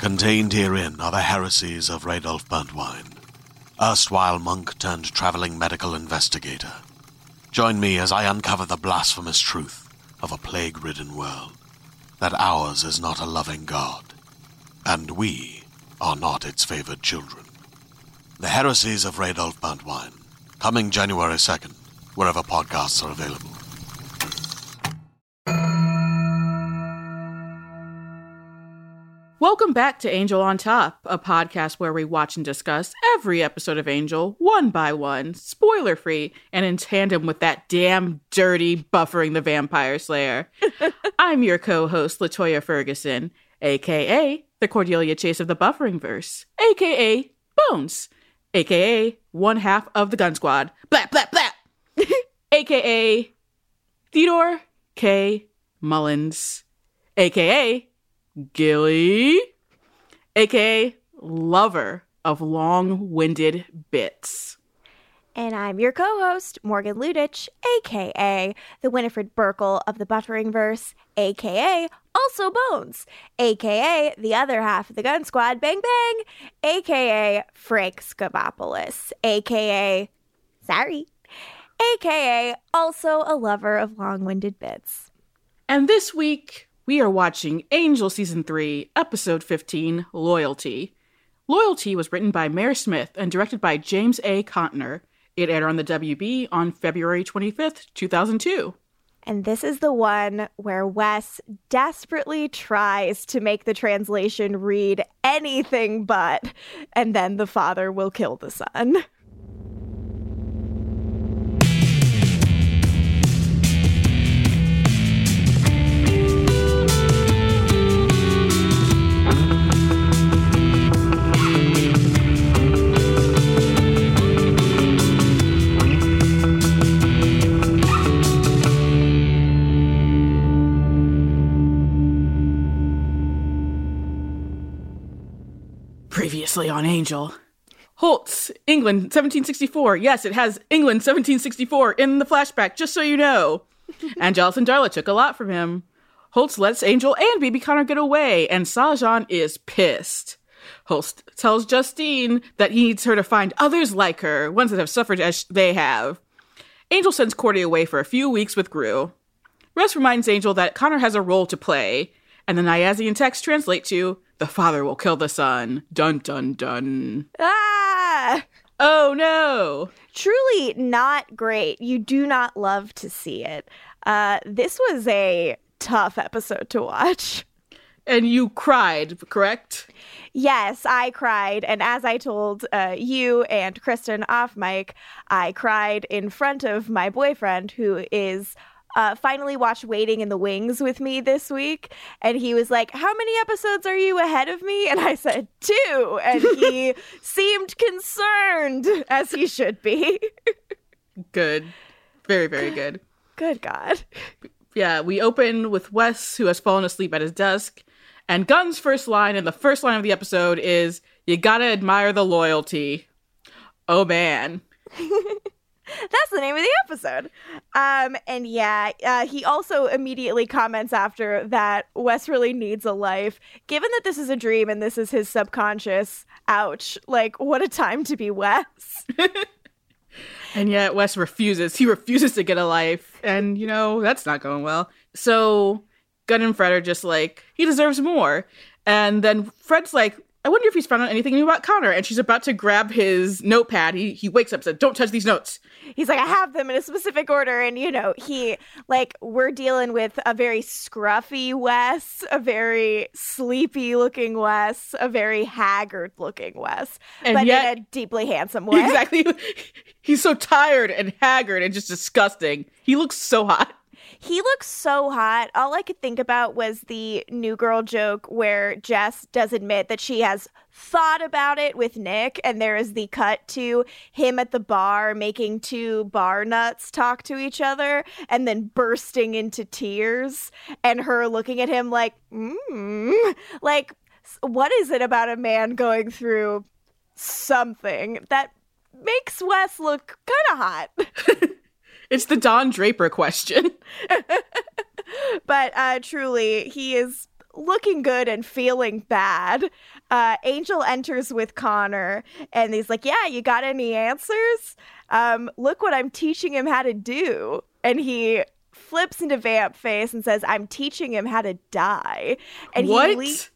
Contained herein are the heresies of Radolf Burntwine, erstwhile monk turned traveling medical investigator. Join me as I uncover the blasphemous truth of a plague-ridden world, that ours is not a loving God, and we are not its favored children. The heresies of Radolf Burntwine, coming January 2nd, wherever podcasts are available. Welcome back to Angel on Top, a podcast where we watch and discuss every episode of Angel, one by one, spoiler-free, and in tandem with that damn dirty Buffering the Vampire Slayer. I'm your co-host, LaToya Ferguson, a.k.a. the Cordelia Chase of the Buffering Verse, a.k.a. Bones, a.k.a. one half of the Gun Squad, blah, blah, blah, a.k.a. Theodore K. Mullins, a.k.a. Gilly, a.k.a. lover of long-winded bits. And I'm your co-host, Morgan Ludich, a.k.a. the Winifred Burkle of the Buffering Verse, a.k.a. also Bones, a.k.a. the other half of the Gun Squad, Bang Bang, a.k.a. Frank Scavopoulos, a.k.a. sorry, a.k.a. also a lover of long-winded bits. And this week, we are watching Angel Season 3, Episode 15, Loyalty. Loyalty was written by Mare Smith and directed by James A. Contner. It aired on the WB on February 25th, 2002. And this is the one where Wes desperately tries to make the translation read anything but, and then the father will kill the son. Previously on Angel. Holtz, England, 1764. Yes, it has England, 1764 in the flashback, just so you know. And Jonathan Darla took a lot from him. Holtz lets Angel and Baby Connor get away, and Sajan is pissed. Holtz tells Justine that he needs her to find others like her, ones that have suffered as they have. Angel sends Cordy away for a few weeks with Gru. Russ reminds Angel that Connor has a role to play, and the Nyazian text translate to, "The father will kill the son. Dun, dun, dun." Ah! Oh, no. Truly not great. You do not love to see it. This was a tough episode to watch. And you cried, correct? Yes, I cried. And as I told you and Kristen off mic, I cried in front of my boyfriend, who is finally watched Waiting in the Wings with me this week. And he was like, "How many episodes are you ahead of me?" And I said, 2. And he seemed concerned, as he should be. Good. Very, very good. Good God. Yeah, we open with Wes, who has fallen asleep at his desk. And Gunn's first line, and the first line of the episode is, "You gotta admire the loyalty." Oh, man. That's the name of the episode. And yeah, he also immediately comments after that Wes really needs a life. Given that this is a dream and this is his subconscious, ouch, like, what a time to be Wes. And yet Wes refuses. He refuses to get a life. And, you know, that's not going well. So Gunn and Fred are just like, he deserves more. And then Fred's like, "I wonder if he's found out anything new about Connor." And she's about to grab his notepad. He wakes up and said, "Don't touch these notes." He's like, "I have them in a specific order." And, you know, we're dealing with a very scruffy Wes, a very sleepy looking Wes, a very haggard looking Wes, but yet, in a deeply handsome way. Exactly. He's so tired and haggard and just disgusting. He looks so hot. He looks so hot. All I could think about was the New Girl joke where Jess does admit that she has thought about it with Nick, and there is the cut to him at the bar making 2 bar nuts talk to each other and then bursting into tears, and her looking at him like, like, what is it about a man going through something that makes Wes look kind of hot? It's the Don Draper question. But truly, he is looking good and feeling bad, Angel enters with Connor, and he's like, yeah, you got any answers? Look what I'm teaching him how to do. And he flips into Vamp face and says, I'm teaching him how to die. And what?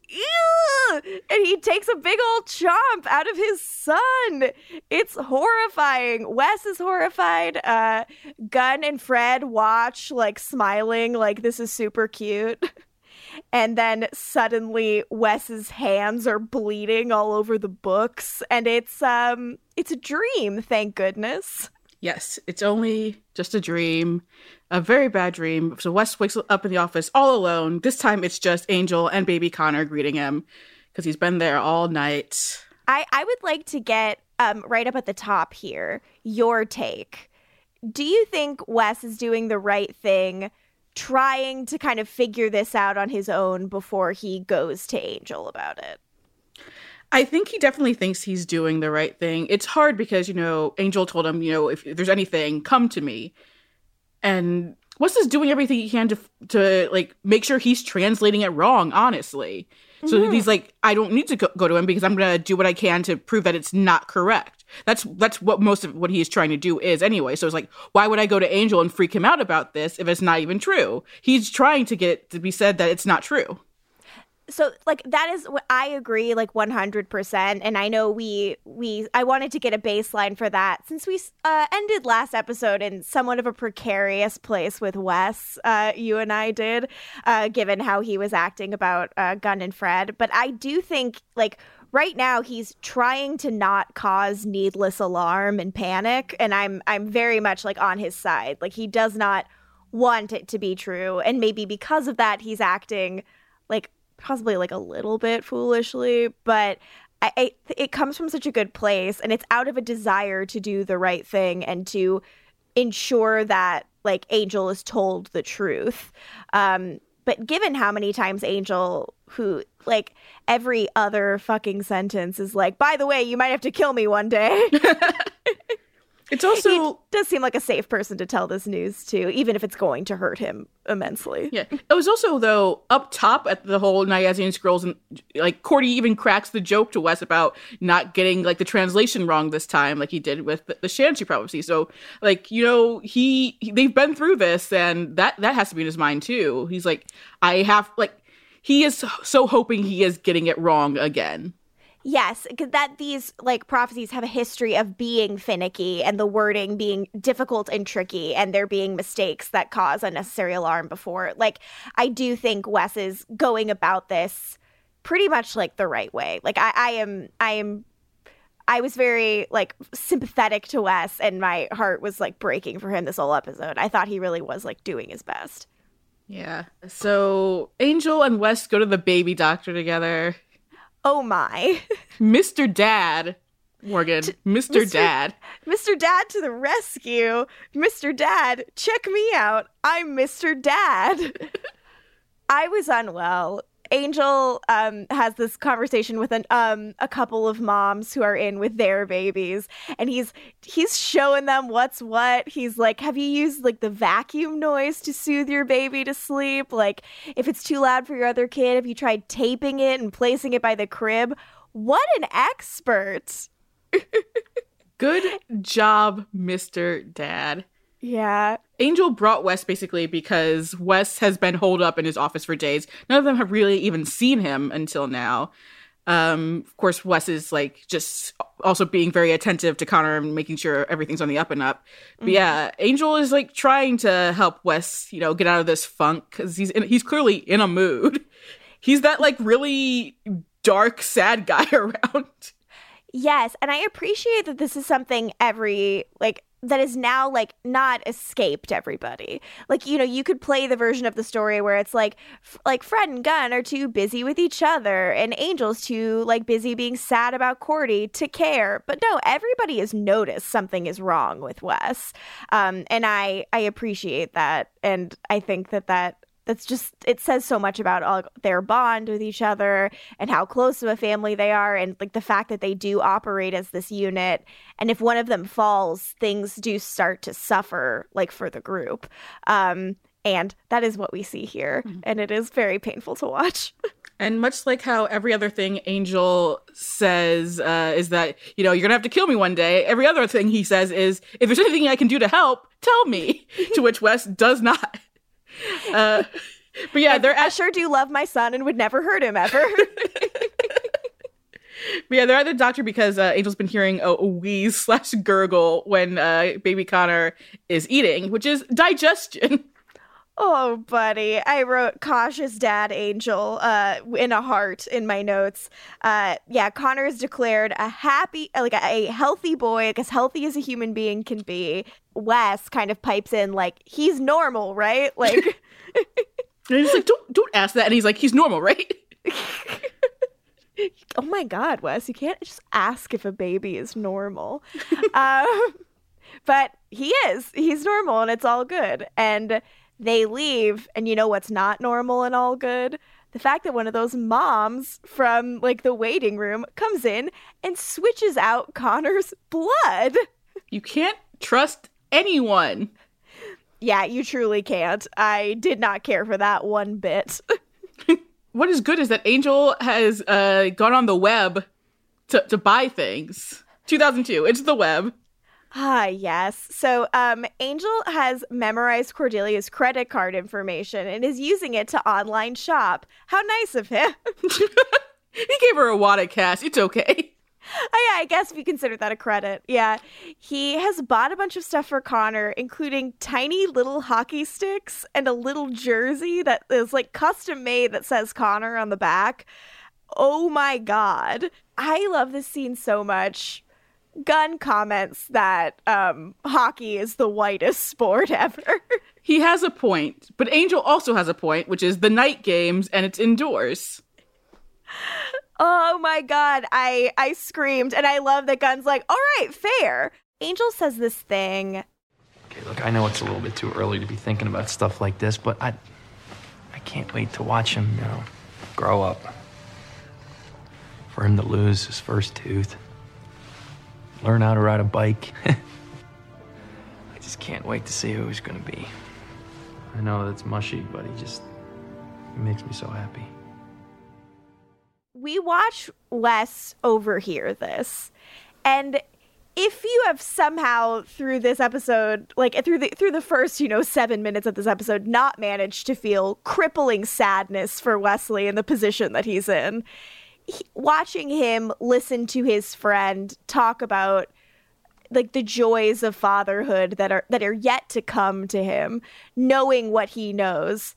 And he takes a big old chomp out of his son. It's horrifying. Wes is horrified. Gunn and Fred watch, like, smiling, like, this is super cute. And then suddenly Wes's hands are bleeding all over the books. And it's a dream, thank goodness. Yes, it's only just a dream, a very bad dream. So Wes wakes up in the office all alone. This time it's just Angel and baby Connor greeting him because he's been there all night. I would like to get right up at the top here, your take. Do you think Wes is doing the right thing, trying to kind of figure this out on his own before he goes to Angel about it? I think he definitely thinks he's doing the right thing. It's hard because, Angel told him, if there's anything, come to me. And Wes is doing everything he can to like, make sure he's translating it wrong, honestly. So he's like, I don't need to go to him because I'm going to do what I can to prove that it's not correct. That's what most of what he is trying to do is anyway. So it's like, why would I go to Angel and freak him out about this if it's not even true? He's trying to get it to be said that it's not true. So, like, that is what I agree, like, 100%. And I know I wanted to get a baseline for that since we ended last episode in somewhat of a precarious place with Wes, you and I did, given how he was acting about Gunn and Fred. But I do think, like, right now he's trying to not cause needless alarm and panic. And I'm very much, like, on his side. Like, he does not want it to be true. And maybe because of that, he's acting, like, possibly like a little bit foolishly, but it comes from such a good place, and it's out of a desire to do the right thing and to ensure that, like, Angel is told the truth. But given how many times Angel, who, like, every other fucking sentence is like, by the way, you might have to kill me one day. It's also... He does seem like a safe person to tell this news to, even if it's going to hurt him immensely. Yeah. It was also, though, up top at the whole Niazian Scrolls, and, like, Cordy even cracks the joke to Wes about not getting, like, the translation wrong this time, like he did with the Shanxi prophecy. So, like, they've been through this, and that has to be in his mind, too. He's like, he is so hoping he is getting it wrong again. Yes, because that these, like, prophecies have a history of being finicky and the wording being difficult and tricky, and there being mistakes that cause unnecessary alarm before. Like, I do think Wes is going about this pretty much, like, the right way. Like, I was very, like, sympathetic to Wes, and my heart was, like, breaking for him this whole episode. I thought he really was, like, doing his best. Yeah. So Angel and Wes go to the baby doctor together. Oh my. Mr. Dad, Morgan. Mr. Dad. Mr. Dad to the rescue. Mr. Dad, check me out. I'm Mr. Dad. I was unwell. Angel has this conversation with a couple of moms who are in with their babies, and he's showing them what's what. He's like, have you used, like, the vacuum noise to soothe your baby to sleep? Like, if it's too loud for your other kid, have you tried taping it and placing it by the crib? What an expert. Good job, Mr. Dad. Yeah. Angel brought Wes basically because Wes has been holed up in his office for days. None of them have really even seen him until now. Of course, Wes is, like, just also being very attentive to Connor and making sure everything's on the up and up. But yeah, Angel is, like, trying to help Wes, get out of this funk because he's clearly in a mood. He's that, like, really dark, sad guy around. Yes, and I appreciate that this is something that is now, like, not escaped everybody. Like, you could play the version of the story where it's like Fred and Gunn are too busy with each other and Angel's too, like, busy being sad about Cordy to care. But no, everybody has noticed something is wrong with Wes. And I appreciate that. And I think that's just, it says so much about all their bond with each other and how close of a family they are, and, like, the fact that they do operate as this unit. And if one of them falls, things do start to suffer, like, for the group. And And that is what we see here. And it is very painful to watch. And much like how every other thing Angel says is that, you're going to have to kill me one day, every other thing he says is, if there's anything I can do to help, tell me. To which Wes does not. But yeah, I sure do love my son and would never hurt him ever. But yeah, they're at the doctor because Angel's been hearing a wheeze/gurgle when baby Connor is eating, which is digestion. Oh, buddy. I wrote cautious dad Angel in a heart in my notes. Connor is declared a healthy boy, like as healthy as a human being can be. Wes kind of pipes in like, he's normal, right? Like, and he's like, don't ask that. And he's like, he's normal, right? Oh my God, Wes, you can't just ask if a baby is normal. But he is. He's normal and it's all good. And they leave, and you know what's not normal and all good? The fact that one of those moms from, like, the waiting room comes in and switches out Connor's blood. You can't trust anyone. Yeah, you truly can't. I did not care for that one bit. What is good is that Angel has gone on the web to buy things. 2002, it's the web. Ah, yes. So Angel has memorized Cordelia's credit card information and is using it to online shop. How nice of him. He gave her a wad of cash. It's okay. Oh, yeah, I guess we consider that a credit. Yeah. He has bought a bunch of stuff for Connor, including tiny little hockey sticks and a little jersey that is like custom made that says Connor on the back. Oh my God. I love this scene so much. Gunn comments that hockey is the whitest sport ever. He has a point, but Angel also has a point, which is the night games and it's indoors. Oh my God, I screamed, and I love that Gunn's like, all right, fair. Angel says this thing. Okay, look, I know it's a little bit too early to be thinking about stuff like this, but I can't wait to watch him, grow up. For him to lose his first tooth. Learn how to ride a bike. I just can't wait to see who he's gonna be. I know that's mushy, but he makes me so happy. We watch Wes overhear this, and if you have somehow through this episode, like through the first 7 minutes of this episode, not managed to feel crippling sadness for Wesley in the position that he's in, watching him listen to his friend talk about like the joys of fatherhood that are yet to come to him, knowing what he knows.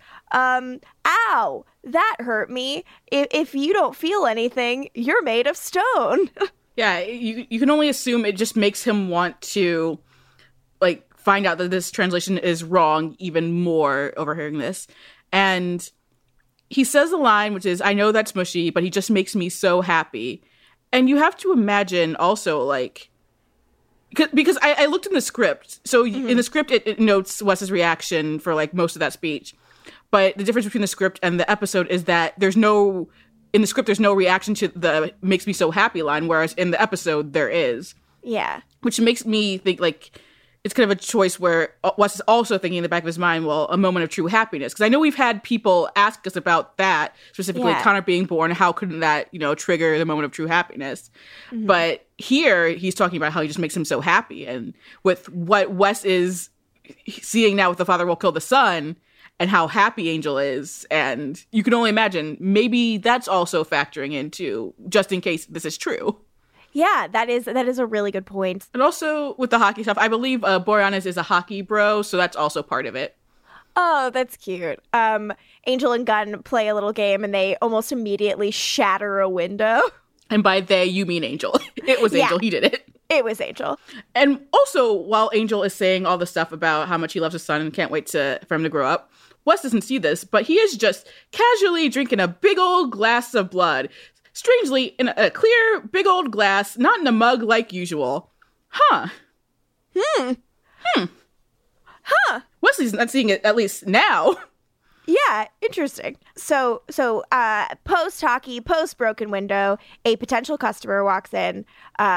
Ow, that hurt me. If you don't feel anything, you're made of stone. Yeah, you can only assume it just makes him want to like find out that this translation is wrong even more overhearing this. And he says a line, which is, I know that's mushy, but he just makes me so happy. And you have to imagine also, like, because I looked in the script. So in the script, it notes Wes's reaction for, like, most of that speech. But the difference between the script and the episode is that in the script, there's no reaction to the makes me so happy line, whereas in the episode, there is. Yeah. Which makes me think, like, it's kind of a choice where Wes is also thinking in the back of his mind, well, a moment of true happiness. Because I know we've had people ask us about that, specifically Connor being born. How couldn't that, trigger the moment of true happiness? Mm-hmm. But here, he's talking about how he just makes him so happy. And with what Wes is seeing now with the father will kill the son and how happy Angel is. And you can only imagine, maybe that's also factoring into, just in case this is true. Yeah, that is a really good point. And also with the hockey stuff, I believe Boreanaz is a hockey bro, so that's also part of it. Oh, that's cute. Angel and Gunn play a little game, and they almost immediately shatter a window. And by they, you mean Angel. It was Angel. He did it. It was Angel. And also, while Angel is saying all the stuff about how much he loves his son and can't wait for him to grow up, Wes doesn't see this, but he is just casually drinking a big old glass of blood. Strangely, in a clear, big old glass, not in a mug like usual. Huh. Wesley's not seeing it, at least now. Yeah, interesting. So, post-hockey, post-broken window, a potential customer walks in.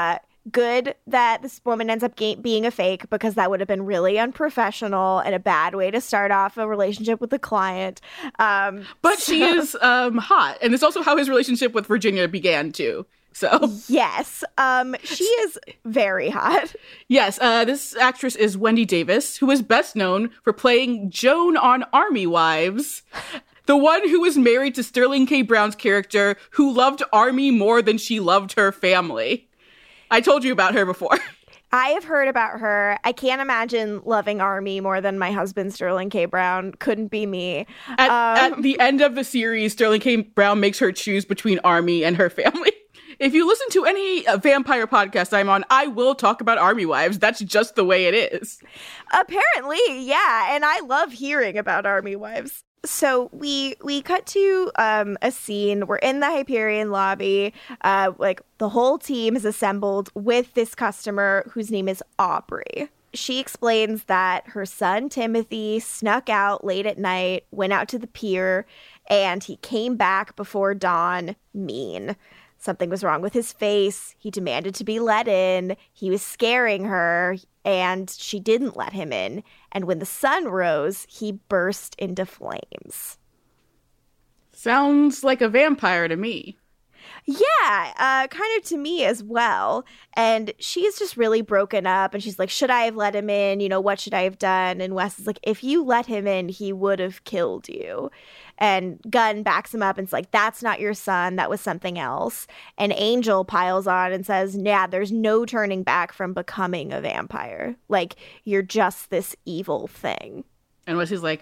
good that this woman ends up being a fake, because that would have been really unprofessional and a bad way to start off a relationship with a client. But she is hot. And it's also how his relationship with Virginia began, too. So yes, she is very hot. Yes, this actress is Wendy Davis, who is best known for playing Joan on Army Wives, the one who was married to Sterling K. Brown's character, who loved Army more than she loved her family. I told you about her before. I have heard about her. I can't imagine loving Army more than my husband, Sterling K. Brown. Couldn't be me. At the end of the series, Sterling K. Brown makes her choose between Army and her family. If you listen to any vampire podcast I'm on, I will talk about Army Wives. That's just the way it is. Apparently, yeah. And I love hearing about Army Wives. So we cut to a scene. We're in the Hyperion lobby. Like the whole team is assembled with this customer whose name is Aubrey. She explains that her son Timothy snuck out late at night, went out to the pier, and he came back before dawn mean. Something was wrong with his face. He demanded to be let in. He was scaring her, and she didn't let him in. And when the sun rose, he burst into flames. Sounds like a vampire to me. Yeah, kind of to me as well. And she's just really broken up, and she's like, should I have let him in? You know, what should I have done? And Wes is like, if you let him in, he would have killed you. And Gunn backs him up and is like, that's not your son. That was something else. And Angel piles on and says, yeah, there's no turning back from becoming a vampire. Like, you're just this evil thing. And Wesley's like,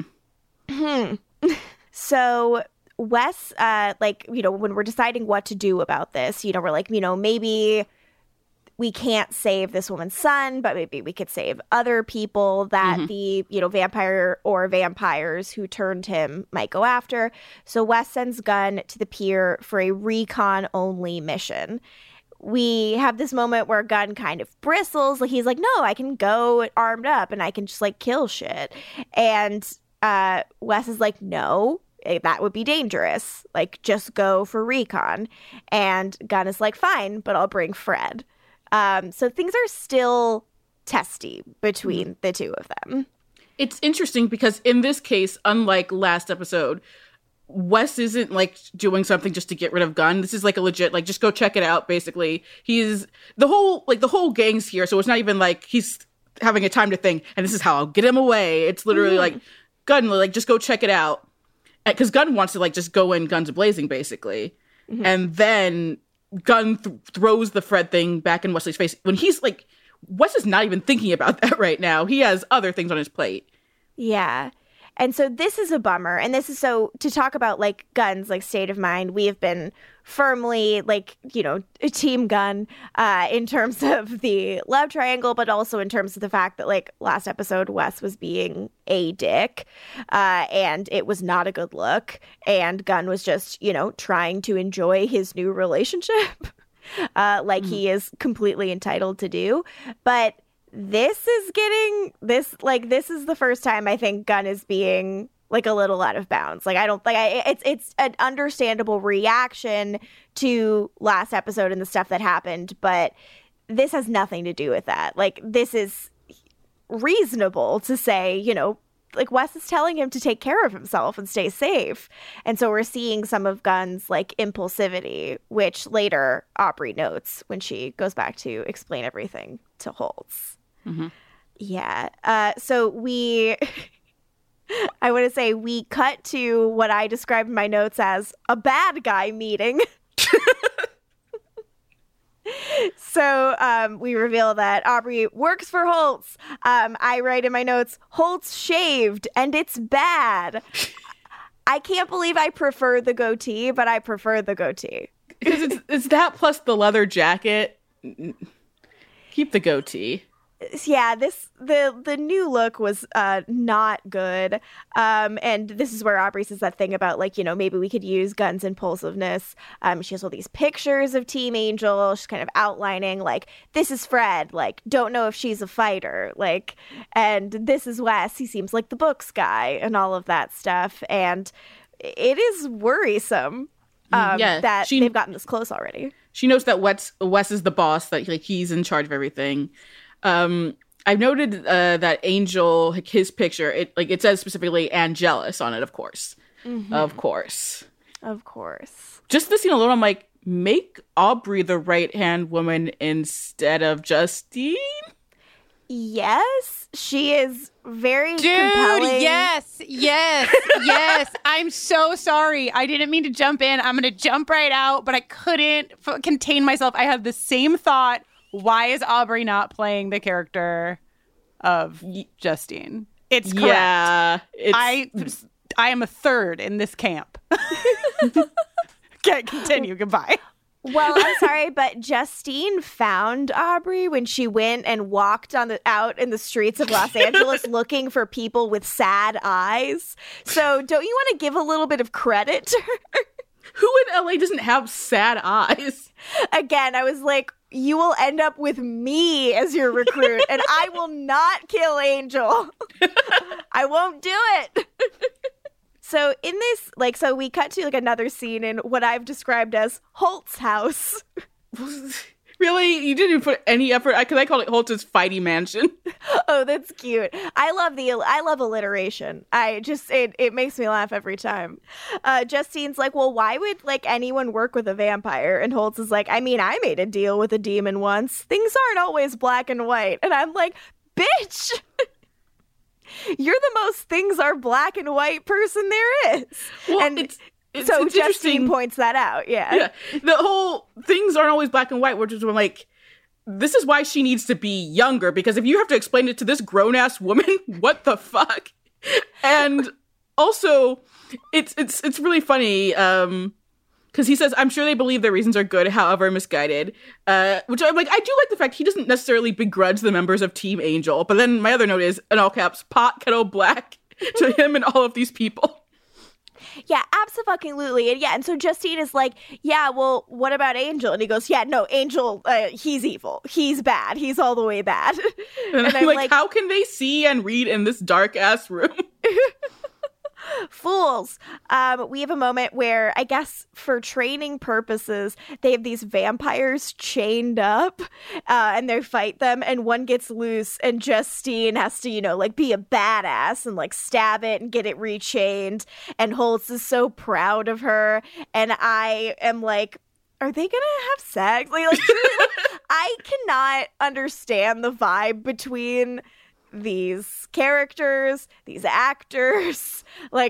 So Wes, when we're deciding what to do about this, we're like, maybe we can't save this woman's son, but maybe we could save other people that the, vampire or vampires who turned him might go after. So Wes sends Gunn to the pier for a recon-only mission. We have this moment where Gunn kind of bristles. Like, he's like, no, I can go armed up and I can just, kill shit. And Wes is like, no, that would be dangerous. Just go for recon. And Gunn is like, fine, but I'll bring Fred. So things are still testy between the two of them. It's interesting because in this case, unlike last episode, Wes isn't doing something just to get rid of Gunn. This is a legit, just go check it out. Basically, he's the whole gang's here. So it's not even he's having a time to think, and this is how I'll get him away. It's literally Gunn, just go check it out. Because Gunn wants to just go in guns a-blazing, basically. And then Gunn throws the Fred thing back in Wesley's face when he's Wes is not even thinking about that right now. He has other things on his plate. Yeah. And so this is a bummer. And this is so to talk about Gunn's state of mind. We have been firmly a team Gunn in terms of the love triangle, but also in terms of the fact that last episode Wes was being a dick and it was not a good look. And Gunn was just, trying to enjoy his new relationship he is completely entitled to do. But this is the first time I think Gunn is being a little out of bounds. It's an understandable reaction to last episode and the stuff that happened, but this has nothing to do with that. This is reasonable to say, Wes is telling him to take care of himself and stay safe. And so we're seeing some of Gunn's impulsivity, which later Aubrey notes when she goes back to explain everything to Holtz. Yeah. So I want to say we cut to what I described in my notes as a bad guy meeting. So we reveal that Aubrey works for Holtz. I write in my notes, Holtz shaved and it's bad. I can't believe I prefer the goatee, but I prefer the goatee. Because it's that plus the leather jacket. Keep the goatee. Yeah, the new look was not good. And this is where Aubrey says that thing about maybe we could use Gunn's impulsiveness. She has all these pictures of Team Angel. She's kind of outlining this is Fred, don't know if she's a fighter, and this is Wes. He seems like the books guy and all of that stuff. And it is worrisome that they've gotten this close already. She knows that Wes is the boss, that like he's in charge of everything. I've noted that Angel, like, his picture, it says specifically Angelus on it, of course. Mm-hmm. Of course. Just the scene alone, I'm like, make Aubrey the right-hand woman instead of Justine? Yes, she is very compelling. Yes. I'm so sorry. I didn't mean to jump in. I'm going to jump right out, but I couldn't contain myself. I had the same thought. Why is Aubrey not playing the character of Justine? It's correct. Yeah. I am a third in this camp. Okay, continue. Goodbye. Well, I'm sorry, but Justine found Aubrey when she went and walked out in the streets of Los Angeles looking for people with sad eyes. So don't you want to give a little bit of credit to her? Who in LA doesn't have sad eyes? Again, I was like, you will end up with me as your recruit, and I will not kill Angel. I won't do it. So in this, so we cut to another scene in what I've described as Holt's house. Really? You didn't put any effort? Because I call it Holt's fighty mansion. Oh, that's cute. I love alliteration. It makes me laugh every time. Justine's like, well, why would anyone work with a vampire? And Holtz is like, I mean, I made a deal with a demon once. Things aren't always black and white. And I'm like, bitch. You're the most things are black and white person there is. Well, and it's so it's Justine points that out. Yeah. The whole things aren't always black and white, which is when this is why she needs to be younger, because if you have to explain it to this grown-ass woman, what the fuck? And also, it's really funny, because he says, I'm sure they believe their reasons are good, however misguided. Which I'm like, I do like the fact he doesn't necessarily begrudge the members of Team Angel. But then my other note is, in all caps, pot kettle black to him and all of these people. Yeah, absolutely. And so Justine is like, yeah, well, what about Angel? And he goes, yeah, no, Angel, he's evil. He's bad. He's all the way bad. And I'm like, how can they see and read in this dark-ass room? Fools. We have a moment where, I guess for training purposes, they have these vampires chained up and they fight them, and one gets loose and Justine has to, be a badass and stab it and get it rechained. And Holtz is so proud of her. And I am like, are they gonna have sex? Truly, I cannot understand the vibe between these characters, these actors.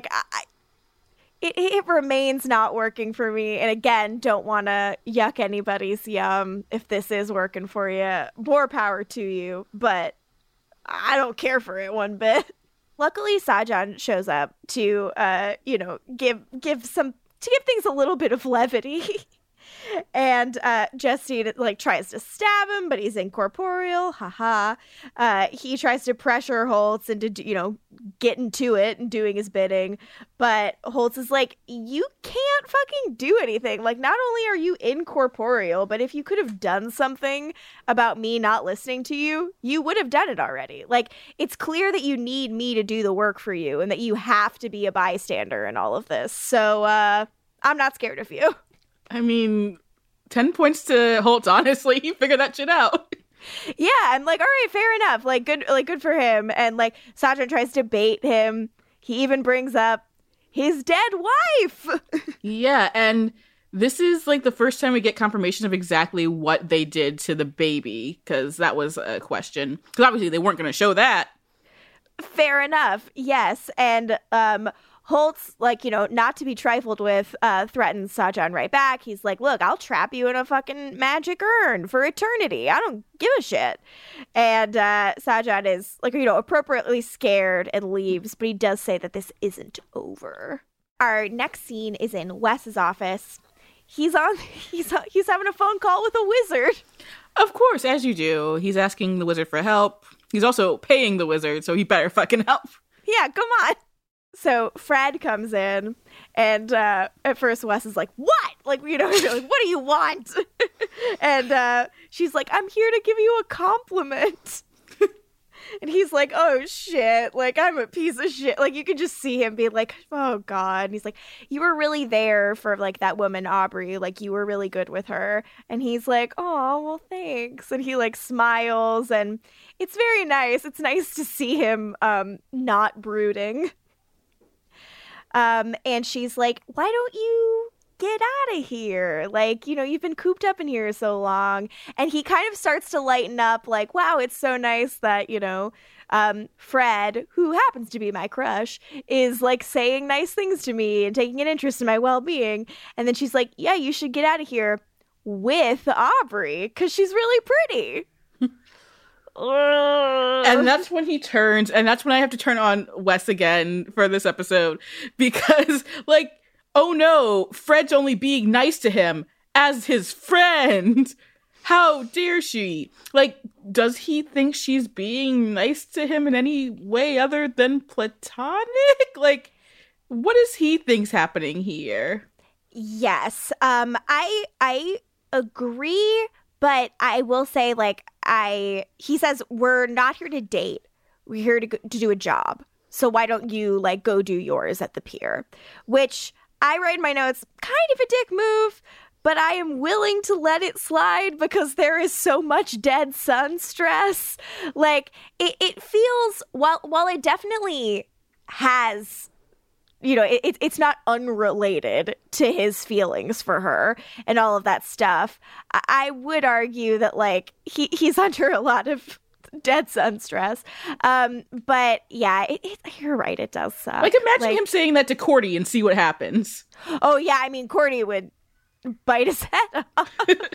It remains not working for me. And again, don't want to yuck anybody's yum. If this is working for you, more power to you, but I don't care for it one bit. Luckily, Sajan shows up to give things a little bit of levity. And Justine tries to stab him, but he's incorporeal. Haha. He tries to pressure Holtz into getting to it and doing his bidding, but Holtz is like, you can't fucking do anything. Not only are you incorporeal, but if you could have done something about me not listening to you, you would have done it already. It's clear that you need me to do the work for you, and that you have to be a bystander in all of this. So I'm not scared of you. I mean, 10 points to Holtz, honestly. He figured that shit out. Yeah, I'm like, all right, fair enough. Good for him. And Sajan tries to bait him. He even brings up his dead wife. Yeah, and this is the first time we get confirmation of exactly what they did to the baby, because that was a question. Because obviously they weren't going to show that. Fair enough, yes. And Holtz, not to be trifled with, threatens Sajan right back. He's like, look, I'll trap you in a fucking magic urn for eternity. I don't give a shit. And Sajan is, appropriately scared and leaves, but he does say that this isn't over. Our next scene is in Wes's office. He's having a phone call with a wizard. Of course, as you do. He's asking the wizard for help. He's also paying the wizard, so he better fucking help. Yeah, come on. So Fred comes in, and at first Wes is like, what? What do you want? And she's like, I'm here to give you a compliment. And he's like, oh shit, like I'm a piece of shit. Like you could just see him being like, oh God. And he's like, you were really there for like that woman, Aubrey. Like you were really good with her. And he's like, oh, well, thanks. And he like smiles and it's very nice. It's nice to see him not brooding. And she's like, why don't you get out of here? Like, you know, you've been cooped up in here so long. And he kind of starts to lighten up like, wow, it's so nice that, you know, Fred, who happens to be my crush, is like saying nice things to me and taking an interest in my well-being. And then she's like, yeah, you should get out of here with Aubrey because she's really pretty. And that's when he turns, and that's when I have to turn on Wes again for this episode because, like, oh no, Fred's only being nice to him as his friend. How dare she? Like, does he think she's being nice to him in any way other than platonic? Like, what does he think's happening here? Yes, I agree, but I will say, like, he says, we're not here to date. We're here to do a job. So why don't you, like, go do yours at the pier? Which I write in my notes, kind of a dick move, but I am willing to let it slide because there is so much dead son stress. Like, it feels, while it definitely has, you know, it's not unrelated to his feelings for her and all of that stuff. I would argue that, like, he's under a lot of dead son stress. But yeah, you're right, it does suck. Like, imagine him saying that to Cordy and see what happens. Oh yeah, I mean, Cordy would bite his head off.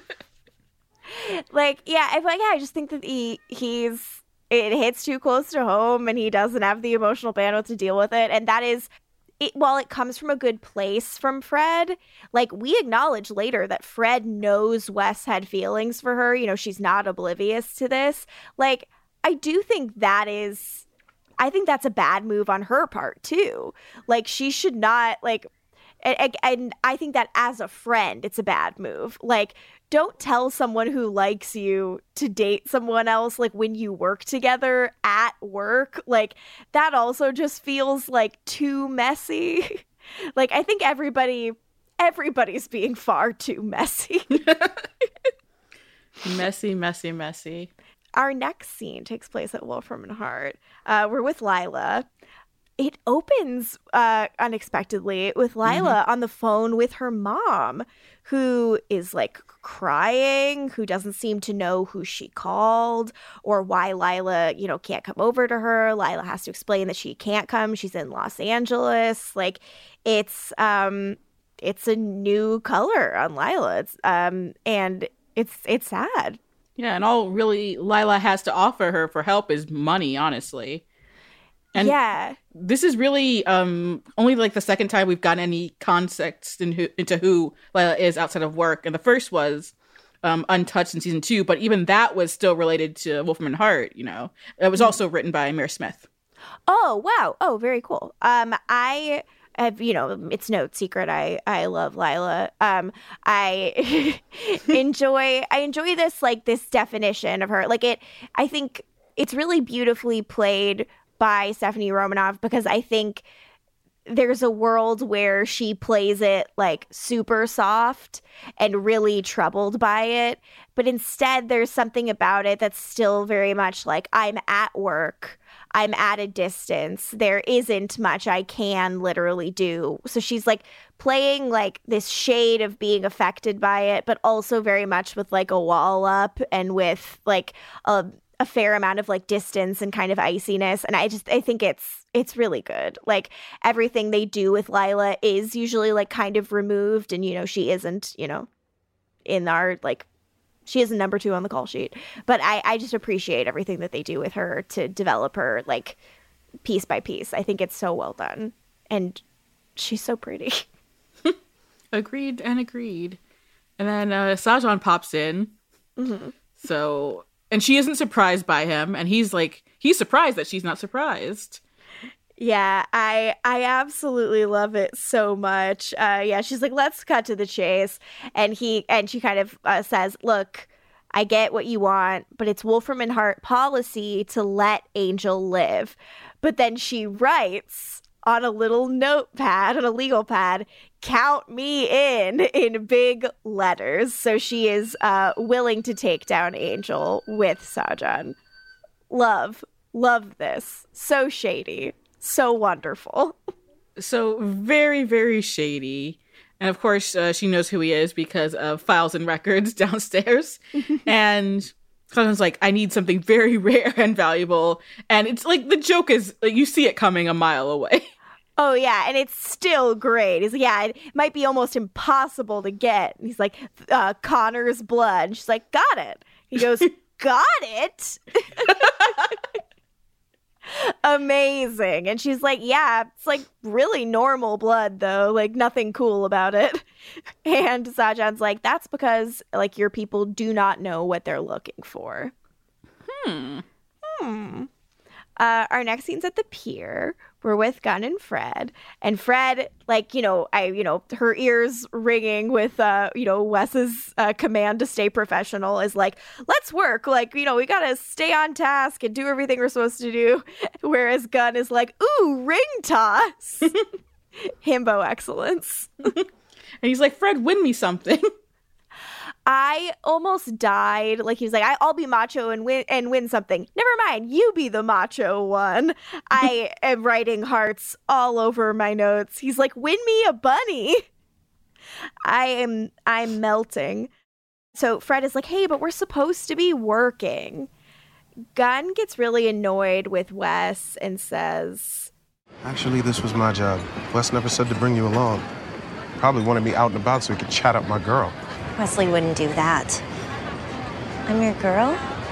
Like, yeah, I just think that it hits too close to home and he doesn't have the emotional bandwidth to deal with it. And that is, while it comes from a good place from Fred, like, we acknowledge later that Fred knows Wes had feelings for her. You know, she's not oblivious to this. Like, I do think that's a bad move on her part, too. Like, she should not, like, and I think that as a friend, it's a bad move. Like, don't tell someone who likes you to date someone else, like, when you work together at work. Like, that also just feels like too messy. Like, I think everybody's being far too messy. Messy. Our next scene takes place at Wolfram and Hart. We're with Lila. It opens unexpectedly with Lila on the phone with her mom, who is like crying, who doesn't seem to know who she called or why Lila, you know, can't come over to her. Lila has to explain that she can't come. She's in Los Angeles. Like, it's a new color on Lila. And it's sad. Yeah, and all really Lila has to offer her for help is money, honestly. And yeah, this is really only like the second time we've gotten any context into who Lila is outside of work. And the first was Untouched in season 2, but even that was still related to Wolfram and Hart, you know. It was also written by Mayor Smith. Oh, wow. Oh, very cool. I have, you know, it's no secret I love Lila. I enjoy this, like, this definition of her. Like, I think it's really beautifully played by Stephanie Romanov, because I think there's a world where she plays it like super soft and really troubled by it, but instead there's something about it that's still very much like, I'm at work, I'm at a distance, there isn't much I can literally do. So she's like playing like this shade of being affected by it, but also very much with like a wall up and with like a fair amount of like distance and kind of iciness. And I think it's really good. Like, everything they do with Lila is usually like kind of removed, and, you know, she isn't, you know, in our, like, she isn't number 2 on the call sheet, but I just appreciate everything that they do with her to develop her like piece by piece. I think it's so well done, and she's so pretty. Agreed. And then Sajan pops in. So, and she isn't surprised by him, and he's surprised that she's not surprised. Yeah, I absolutely love it so much. Yeah, she's like, let's cut to the chase. And she kind of says, look, I get what you want, but it's Wolfram and Hart policy to let Angel live. But then she writes on a little notepad, on a legal pad, count me in big letters. So she is willing to take down Angel with Sajan. Love this. So shady. So wonderful. So very, very shady. And of course, she knows who he is because of files and records downstairs. And Sajan's like, I need something very rare and valuable. And it's like, the joke is, like, you see it coming a mile away. Oh, yeah, and it's still great. He's like, yeah, it might be almost impossible to get. And he's like, Connor's blood. And she's like, got it. He goes, got it? Amazing. And she's like, yeah, it's like really normal blood, though. Like, nothing cool about it. And Sajan's like, that's because, like, your people do not know what they're looking for. Our next scene's at the pier. We're with Gunn and Fred. And Fred, like, her ears ringing with, Wes's command to stay professional is like, let's work. Like, we got to stay on task and do everything we're supposed to do. Whereas Gunn is like, ooh, ring toss. Himbo excellence. And he's like, Fred, win me something. I almost died. Like, he was like, I'll be macho and win something. Never mind, you be the macho one. I am writing hearts all over my notes. He's like, win me a bunny. I'm melting. So Fred is like, hey, but we're supposed to be working. Gunn gets really annoyed with Wes and says, actually, this was my job. Wes never said to bring you along. Probably wanted me out and about so he could chat up my girl. Wesley wouldn't do that. I'm your girl?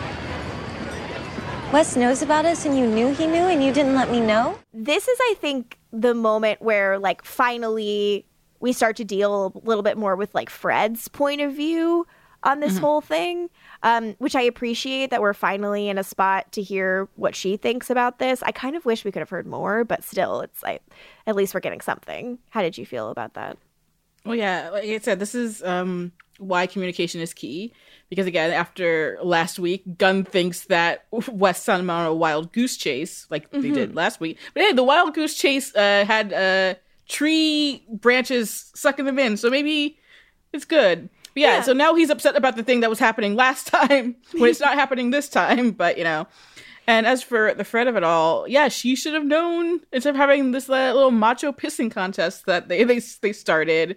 Wes knows about us and you knew he knew and you didn't let me know? This is, I think, the moment where, like, finally we start to deal a little bit more with, like, Fred's point of view on this whole thing, which I appreciate that we're finally in a spot to hear what she thinks about this. I kind of wish we could have heard more, but still, it's like, at least we're getting something. How did you feel about that? Well, yeah, like I said, this is why communication is key. Because, again, after last week, Gunn thinks that Wes sent him on a wild goose chase, like they did last week. But hey, the wild goose chase had tree branches sucking them in, so maybe it's good. But yeah, so now he's upset about the thing that was happening last time when it's not happening this time, but, And as for the Fred of it all, yeah, she should have known, instead of having this little macho pissing contest that they started.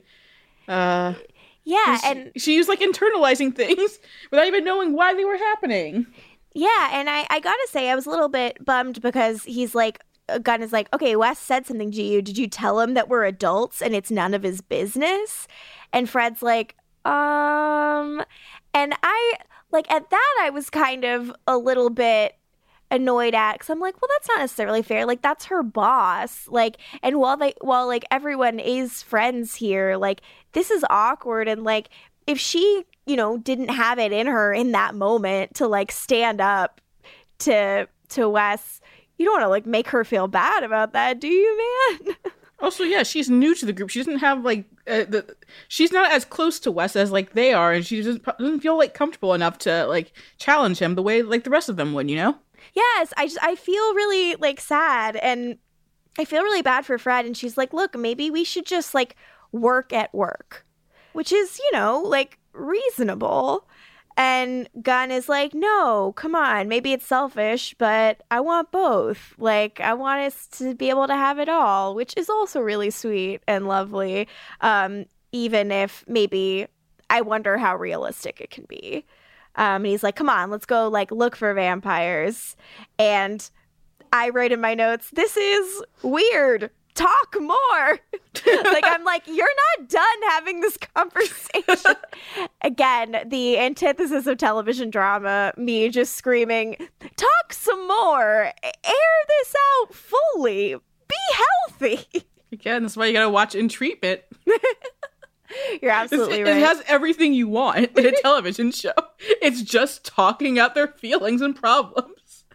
Yeah, and she was like internalizing things without even knowing why they were happening. Yeah, and I gotta say, I was a little bit bummed because he's like, Gunn is like, okay, Wes said something to you. Did you tell him that we're adults and it's none of his business? And Fred's like, and I, like, at that, I was kind of a little bit annoyed at, because I'm like, well, that's not necessarily fair. Like, that's her boss. Like, and while like everyone is friends here, like, this is awkward. And like, if she, didn't have it in her in that moment to like stand up to Wes, you don't want to like make her feel bad about that, do you, man? Also, yeah, she's new to the group. She doesn't have like she's not as close to Wes as like they are, and she doesn't feel like comfortable enough to like challenge him the way like the rest of them would, Yes, I feel really like sad, and I feel really bad for Fred. And she's like, look, maybe we should just like work at work, which is, like reasonable. And Gunn is like, no, come on, maybe it's selfish, but I want both. Like, I want us to be able to have it all, which is also really sweet and lovely. Even if maybe I wonder how realistic it can be. And he's like, come on, let's go like look for vampires. And I write in my notes, this is weird. Talk more. Like, I'm like, you're not done having this conversation. Again, the antithesis of television drama, me just screaming, talk some more. Air this out fully. Be healthy. Again, that's why you gotta watch In Treatment. You're absolutely right. It has everything you want in a television show. It's just talking out their feelings and problems.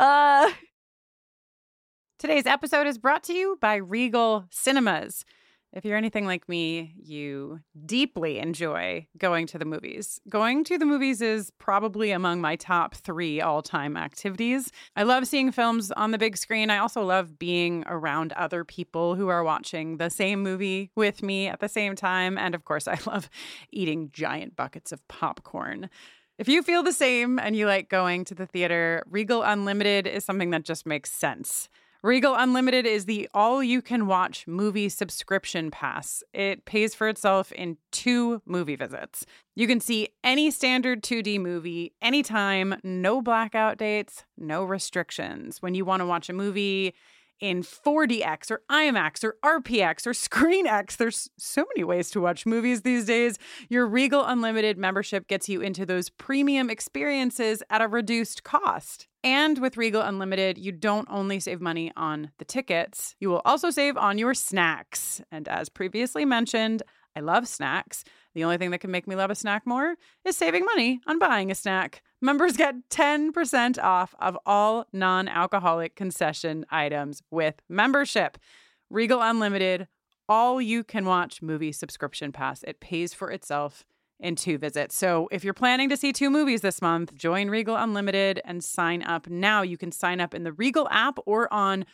Today's episode is brought to you by Regal Cinemas. If you're anything like me, you deeply enjoy going to the movies. Going to the movies is probably among my top 3 all-time activities. I love seeing films on the big screen. I also love being around other people who are watching the same movie with me at the same time. And of course, I love eating giant buckets of popcorn. If you feel the same and you like going to the theater, Regal Unlimited is something that just makes sense. Regal Unlimited is the all-you-can-watch movie subscription pass. It pays for itself in 2 movie visits. You can see any standard 2D movie anytime, no blackout dates, no restrictions. When you want to watch a movie in 4DX or IMAX or RPX or ScreenX, there's so many ways to watch movies these days. Your Regal Unlimited membership gets you into those premium experiences at a reduced cost. And with Regal Unlimited, you don't only save money on the tickets, you will also save on your snacks. And as previously mentioned, I love snacks. The only thing that can make me love a snack more is saving money on buying a snack. Members get 10% off of all non-alcoholic concession items with membership. Regal Unlimited, all you can watch movie subscription pass. It pays for itself in 2 visits. So if you're planning to see 2 movies this month, join Regal Unlimited and sign up now. You can sign up in the Regal app or on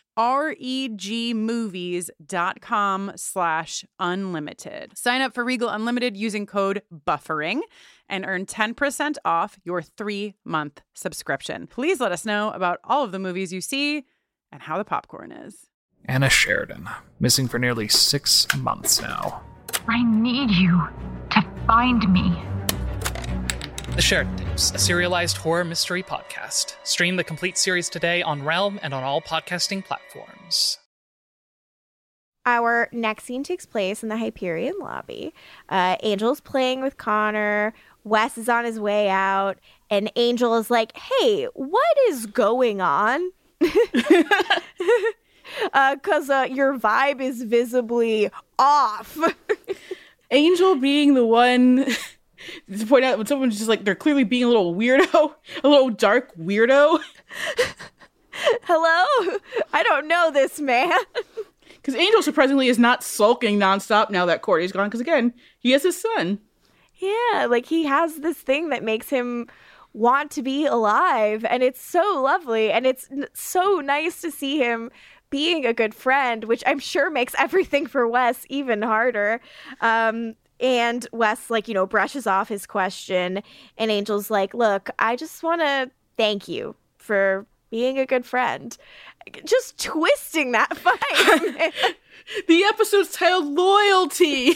regmovies.com/unlimited. Sign up for Regal Unlimited using code BUFFERING and earn 10% off your 3-month subscription. Please let us know about all of the movies you see and how the popcorn is. Anna Sheridan, missing for nearly 6 months now. I need you to find me. The Sheridan Tapes, a serialized horror mystery podcast. Stream the complete series today on Realm and on all podcasting platforms. Our next scene takes place in the Hyperion lobby. Angel's playing with Connor. Wes is on his way out. And Angel is like, hey, what is going on? Because your vibe is visibly off. Angel being the one to point out when someone's just like, they're clearly being a little weirdo, a little dark weirdo. Hello? I don't know this man. Because Angel surprisingly is not sulking nonstop now that Courtney's gone, because again, he has his son. Yeah, like he has this thing that makes him want to be alive, and it's so lovely, and it's so nice to see him being a good friend, which I'm sure makes everything for Wes even harder. And Wes, brushes off his question, and Angel's like, look, I just want to thank you for being a good friend. Just twisting that fight. The episode's titled Loyalty.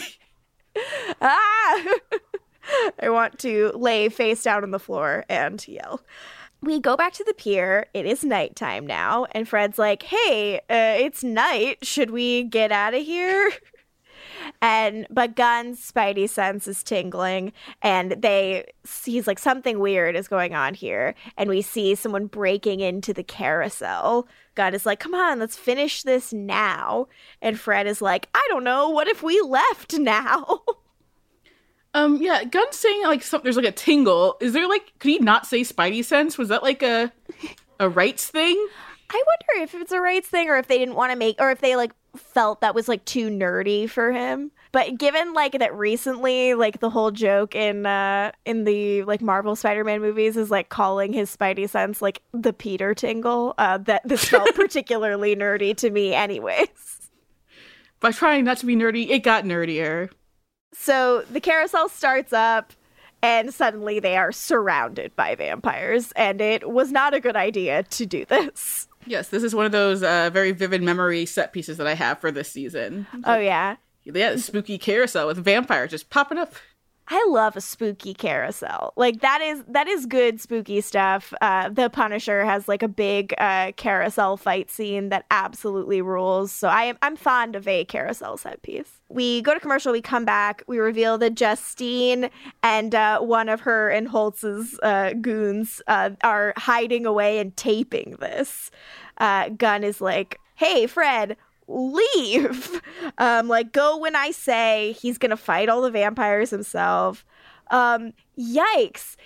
I want to lay face down on the floor and yell. We go back to the pier. It is nighttime now. And Fred's like, hey, it's night. Should we get out of here? But Gunn's spidey sense is tingling. And he's like, something weird is going on here. And we see someone breaking into the carousel. Gunn is like, come on, let's finish this now. And Fred is like, I don't know. What if we left now? Yeah, Gunn's saying there's a tingle. Is there could he not say spidey sense? Was that a rights thing? I wonder if it's a rights thing or if they didn't want to make, or if they felt that was too nerdy for him. But given that recently the whole joke in the Marvel Spider-Man movies is calling his spidey sense the Peter tingle, that this felt particularly nerdy to me anyways. By trying not to be nerdy, it got nerdier. So the carousel starts up, and suddenly they are surrounded by vampires, and it was not a good idea to do this. Yes, this is one of those very vivid memory set pieces that I have for this season. Oh, yeah? Yeah, the spooky carousel with vampires just popping up. I love a spooky carousel. That is good spooky stuff. The Punisher has a big carousel fight scene that absolutely rules. So I'm fond of a carousel set piece. We go to commercial. We come back. We reveal that Justine and one of her and Holtz's goons are hiding away and taping this. Gunn is like, "Hey, Fred, leave. Go when I say." He's gonna fight all the vampires himself. Yikes.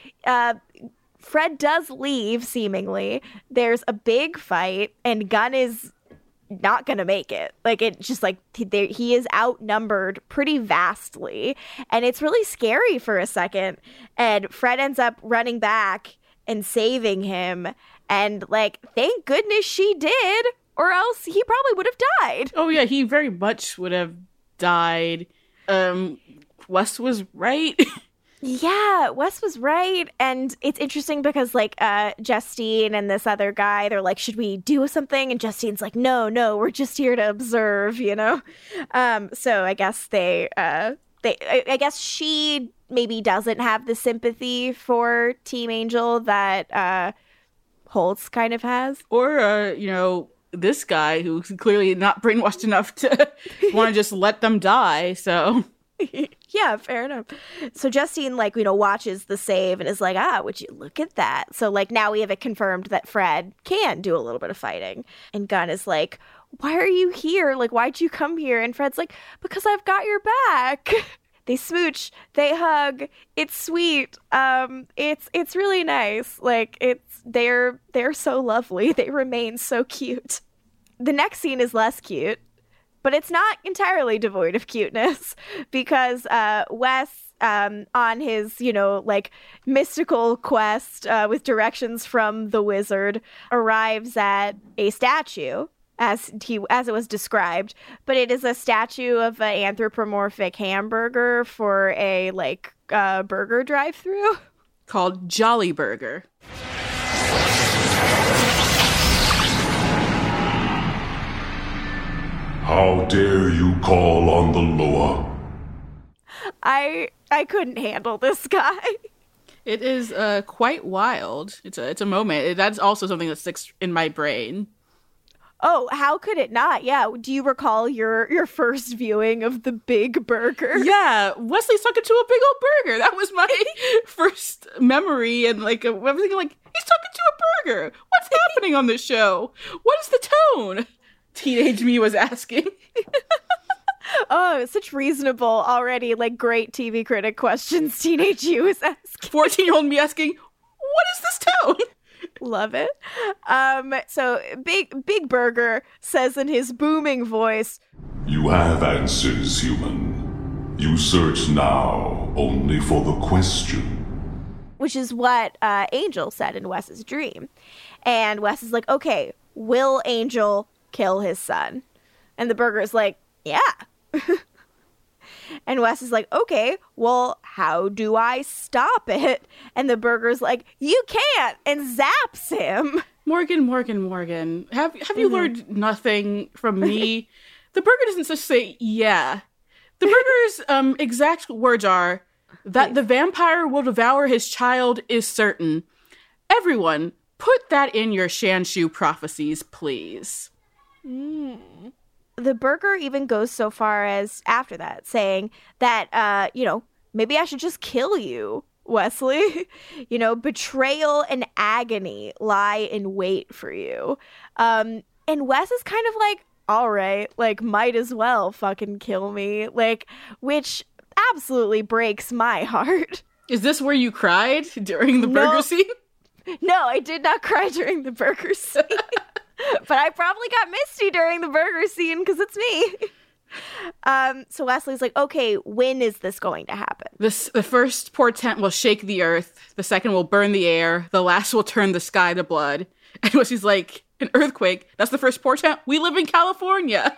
Fred does leave, seemingly. There's a big fight, and Gunn is not gonna make it. Like, it's just like he is outnumbered pretty vastly, and it's really scary for a second. And Fred ends up running back and saving him, and like, thank goodness she did, or else he probably would have died. Oh yeah, he very much would have died. Wes was right. Yeah, Wes was right. And it's interesting because, like, Justine and this other guy, they're like, should we do something? And Justine's like, no, we're just here to observe, you know? So I guess I guess she maybe doesn't have the sympathy for Team Angel that Holtz kind of has. Or, this guy who's clearly not brainwashed enough to want to just let them die, so... Yeah, fair enough. So Justine, like, watches the save and is like, would you look at that? So, like, now we have it confirmed that Fred can do a little bit of fighting. And Gunn is like, why are you here? Like, why'd you come here? And Fred's like, because I've got your back. They smooch, they hug. It's sweet. It's really nice. Like, they're so lovely. They remain so cute. The next scene is less cute. But it's not entirely devoid of cuteness because Wes, on his, mystical quest with directions from the wizard, arrives at a statue as it was described. But it is a statue of an anthropomorphic hamburger for a burger drive-thru called Jolly Burger. How dare you call on the Loa? I couldn't handle this guy. It is quite wild. It's a moment. That's also something that sticks in my brain. Oh, how could it not? Yeah. Do you recall your first viewing of the Big Burger? Yeah, Wesley's talking to a big old burger. That was my first memory, and I'm thinking he's talking to a burger. What's happening on this show? What is the tone? Teenage me was asking. Oh, such reasonable, already great TV critic questions teenage you was asking. 14-year-old me asking, what is this tone? Love it. So Big Burger says in his booming voice, You have answers, human. You search now only for the question. Which is what Angel said in Wes's dream. And Wes is like, okay, will Angel kill his son? And the burger is like, yeah. And Wes is like, okay, well, how do I stop it? And the burger's like, you can't, and zaps him. Morgan, have you learned nothing from me? The burger doesn't just say yeah. The burger's exact words are that the vampire will devour his child is certain. Everyone, put that in your Shanshu prophecies, please. The burger even goes so far as after that saying that, maybe I should just kill you, Wesley. Betrayal and agony lie in wait for you. And Wes is kind of like, all right, might as well fucking kill me, which absolutely breaks my heart. Is this where you cried during the burger scene? No, I did not cry during the burger scene. But I probably got misty during the burger scene because it's me. So Wesley's like, okay, when is this going to happen? The first portent will shake the earth. The second will burn the air. The last will turn the sky to blood. And Wesley's like, an earthquake? That's the first portent? We live in California.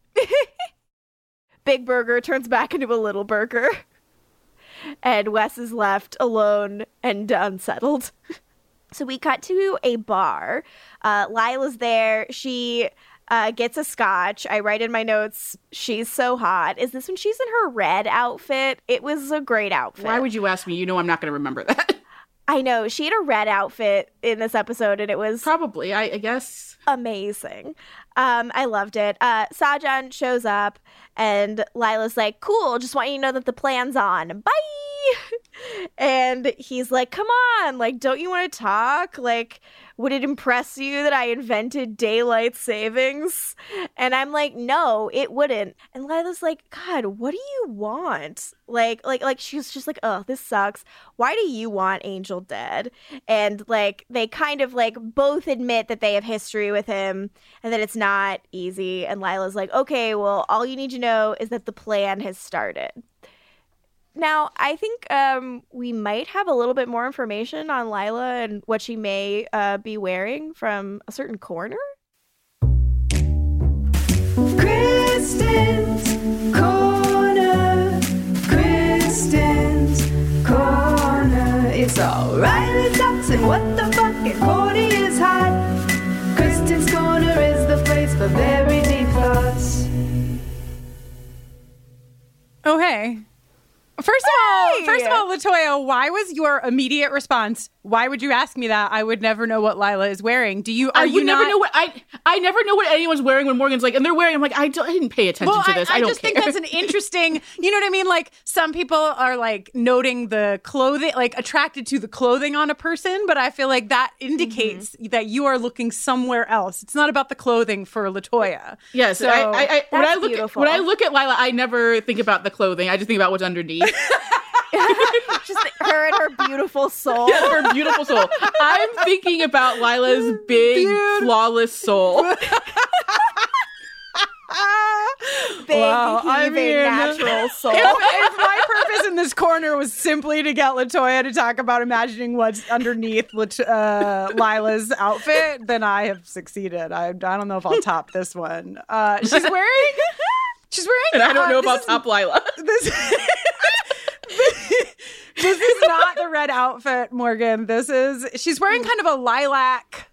Big Burger turns back into a little burger. And Wes is left alone and unsettled. So we cut to a bar. Lila's there. She gets a scotch. I write in my notes, she's so hot. Is this when she's in her red outfit? It was a great outfit. Why would you ask me? You know I'm not going to remember that. I know. She had a red outfit in this episode, and it was... Probably, I guess. Amazing. I loved it. Sajan shows up, and Lila's like, cool, just want you to know that the plan's on. Bye! And he's like, come on, like, don't you want to talk? Like, would it impress you that I invented daylight savings? And I'm like, no, it wouldn't. And Lila's like, God, what do you want? Like she's just like, oh, this sucks. Why do you want Angel dead? And like, they kind of like both admit that they have history with him and that it's not easy. And Lila's like, okay, well, all you need to know is that the plan has started. Now, I think we might have a little bit more information on Lila and what she may be wearing from a certain corner. Kristen's Corner. Kristen's Corner. It's all Riley talks and what the fuck and Cordy is hot. Kristen's Corner is the place for very deep thoughts. Oh, hey. First of all, Latoya, why was your immediate response? Why would you ask me that? I would never know what Lila is wearing. I never know what anyone's wearing when Morgan's like, and they're wearing. I'm like, I didn't pay attention to this. I don't just care. think that's an interesting. You know what I mean? Like some people are like noting the clothing, like attracted to the clothing on a person, but I feel like that indicates that you are looking somewhere else. It's not about the clothing for Latoya. Yes, so, when I look at Lila, I never think about the clothing. I just think about what's underneath. Just her and her beautiful soul. Yeah, her beautiful soul. I'm thinking about Lila's big, flawless soul. Big, natural soul. If my purpose in this corner was simply to get Latoya to talk about imagining what's underneath Lila's outfit, then I have succeeded. I don't know if I'll top this one. She's wearing. And I don't know about top Lila. This is not the red outfit, Morgan. She's wearing kind of a lilac,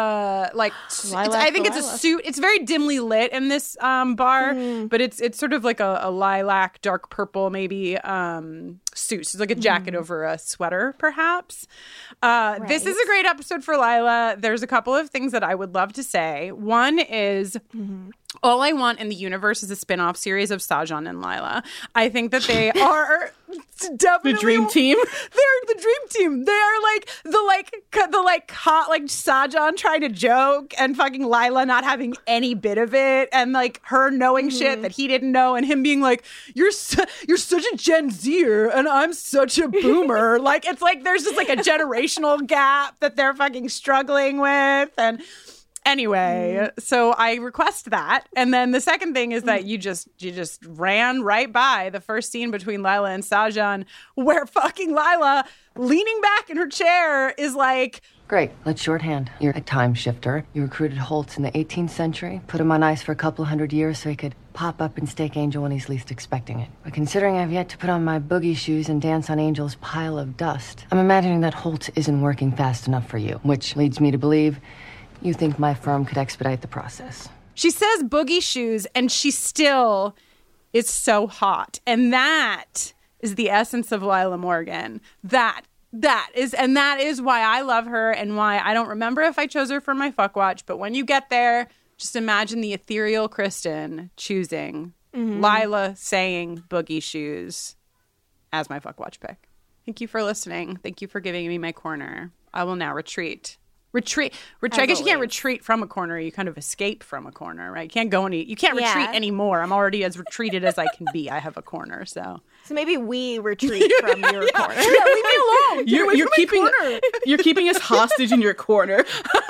I think it's a suit. It's very dimly lit in this bar, but it's sort of like a lilac, dark purple, maybe suit. So it's like a jacket over a sweater, perhaps. This is a great episode for Lila. There's a couple of things that I would love to say. One is all I want in the universe is a spin-off series of Sajan and Lila. I think that they are definitely the dream team. They're the dream team. They are like the hot Sajan trying to joke and fucking Lila not having any bit of it, and like her knowing shit that he didn't know, and him being like, you're such a Gen Zer and I'm such a boomer. Like it's like there's just like a generational gap that they're fucking struggling with. And anyway, so I request that. And then the second thing is that you just ran right by the first scene between Lila and Sajan, where fucking Lila, leaning back in her chair, is like, great, let's shorthand. You're a time shifter. You recruited Holtz in the 18th century, put him on ice for a couple hundred years so he could pop up and stake Angel when he's least expecting it. But considering I've yet to put on my boogie shoes and dance on Angel's pile of dust, I'm imagining that Holtz isn't working fast enough for you, which leads me to believe you think my firm could expedite the process. She says boogie shoes, and she still is so hot. And that is the essence of Lila Morgan. That is why I love her and why I don't remember if I chose her for my fuck watch. But when you get there, just imagine the ethereal Kristen choosing Lila saying boogie shoes as my fuck watch pick. Thank you for listening. Thank you for giving me my corner. I will now retreat. I guess you can't retreat from a corner. You kind of escape from a corner, right? You can't retreat anymore. I'm already as retreated as I can be. I have a corner, so maybe we retreat from your corner. Yeah, leave me alone. You're keeping us hostage in your corner.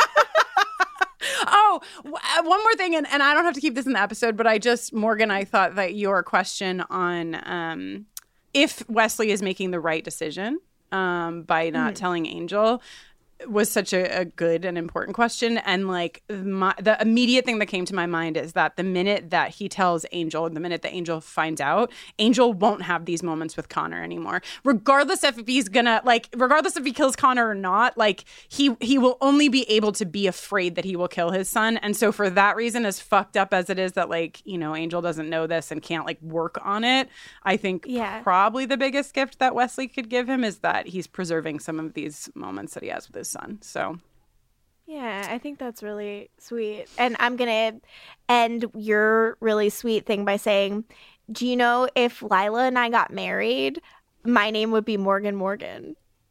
Oh, one more thing, and I don't have to keep this in the episode, but Morgan, I thought that your question on if Wesley is making the right decision by not telling Angel was such a good and important question. And like the immediate thing that came to my mind is that the minute that he tells Angel, the minute that Angel finds out, Angel won't have these moments with Connor anymore. Regardless if he kills Connor or not, like he will only be able to be afraid that he will kill his son. And so for that reason, as fucked up as it is that like, you know, Angel doesn't know this and can't like work on it, I think probably the biggest gift that Wesley could give him is that he's preserving some of these moments that he has with his son. So yeah, I think that's really sweet. And I'm gonna end your really sweet thing by saying, do you know if Lila and I got married, my name would be Morgan Morgan.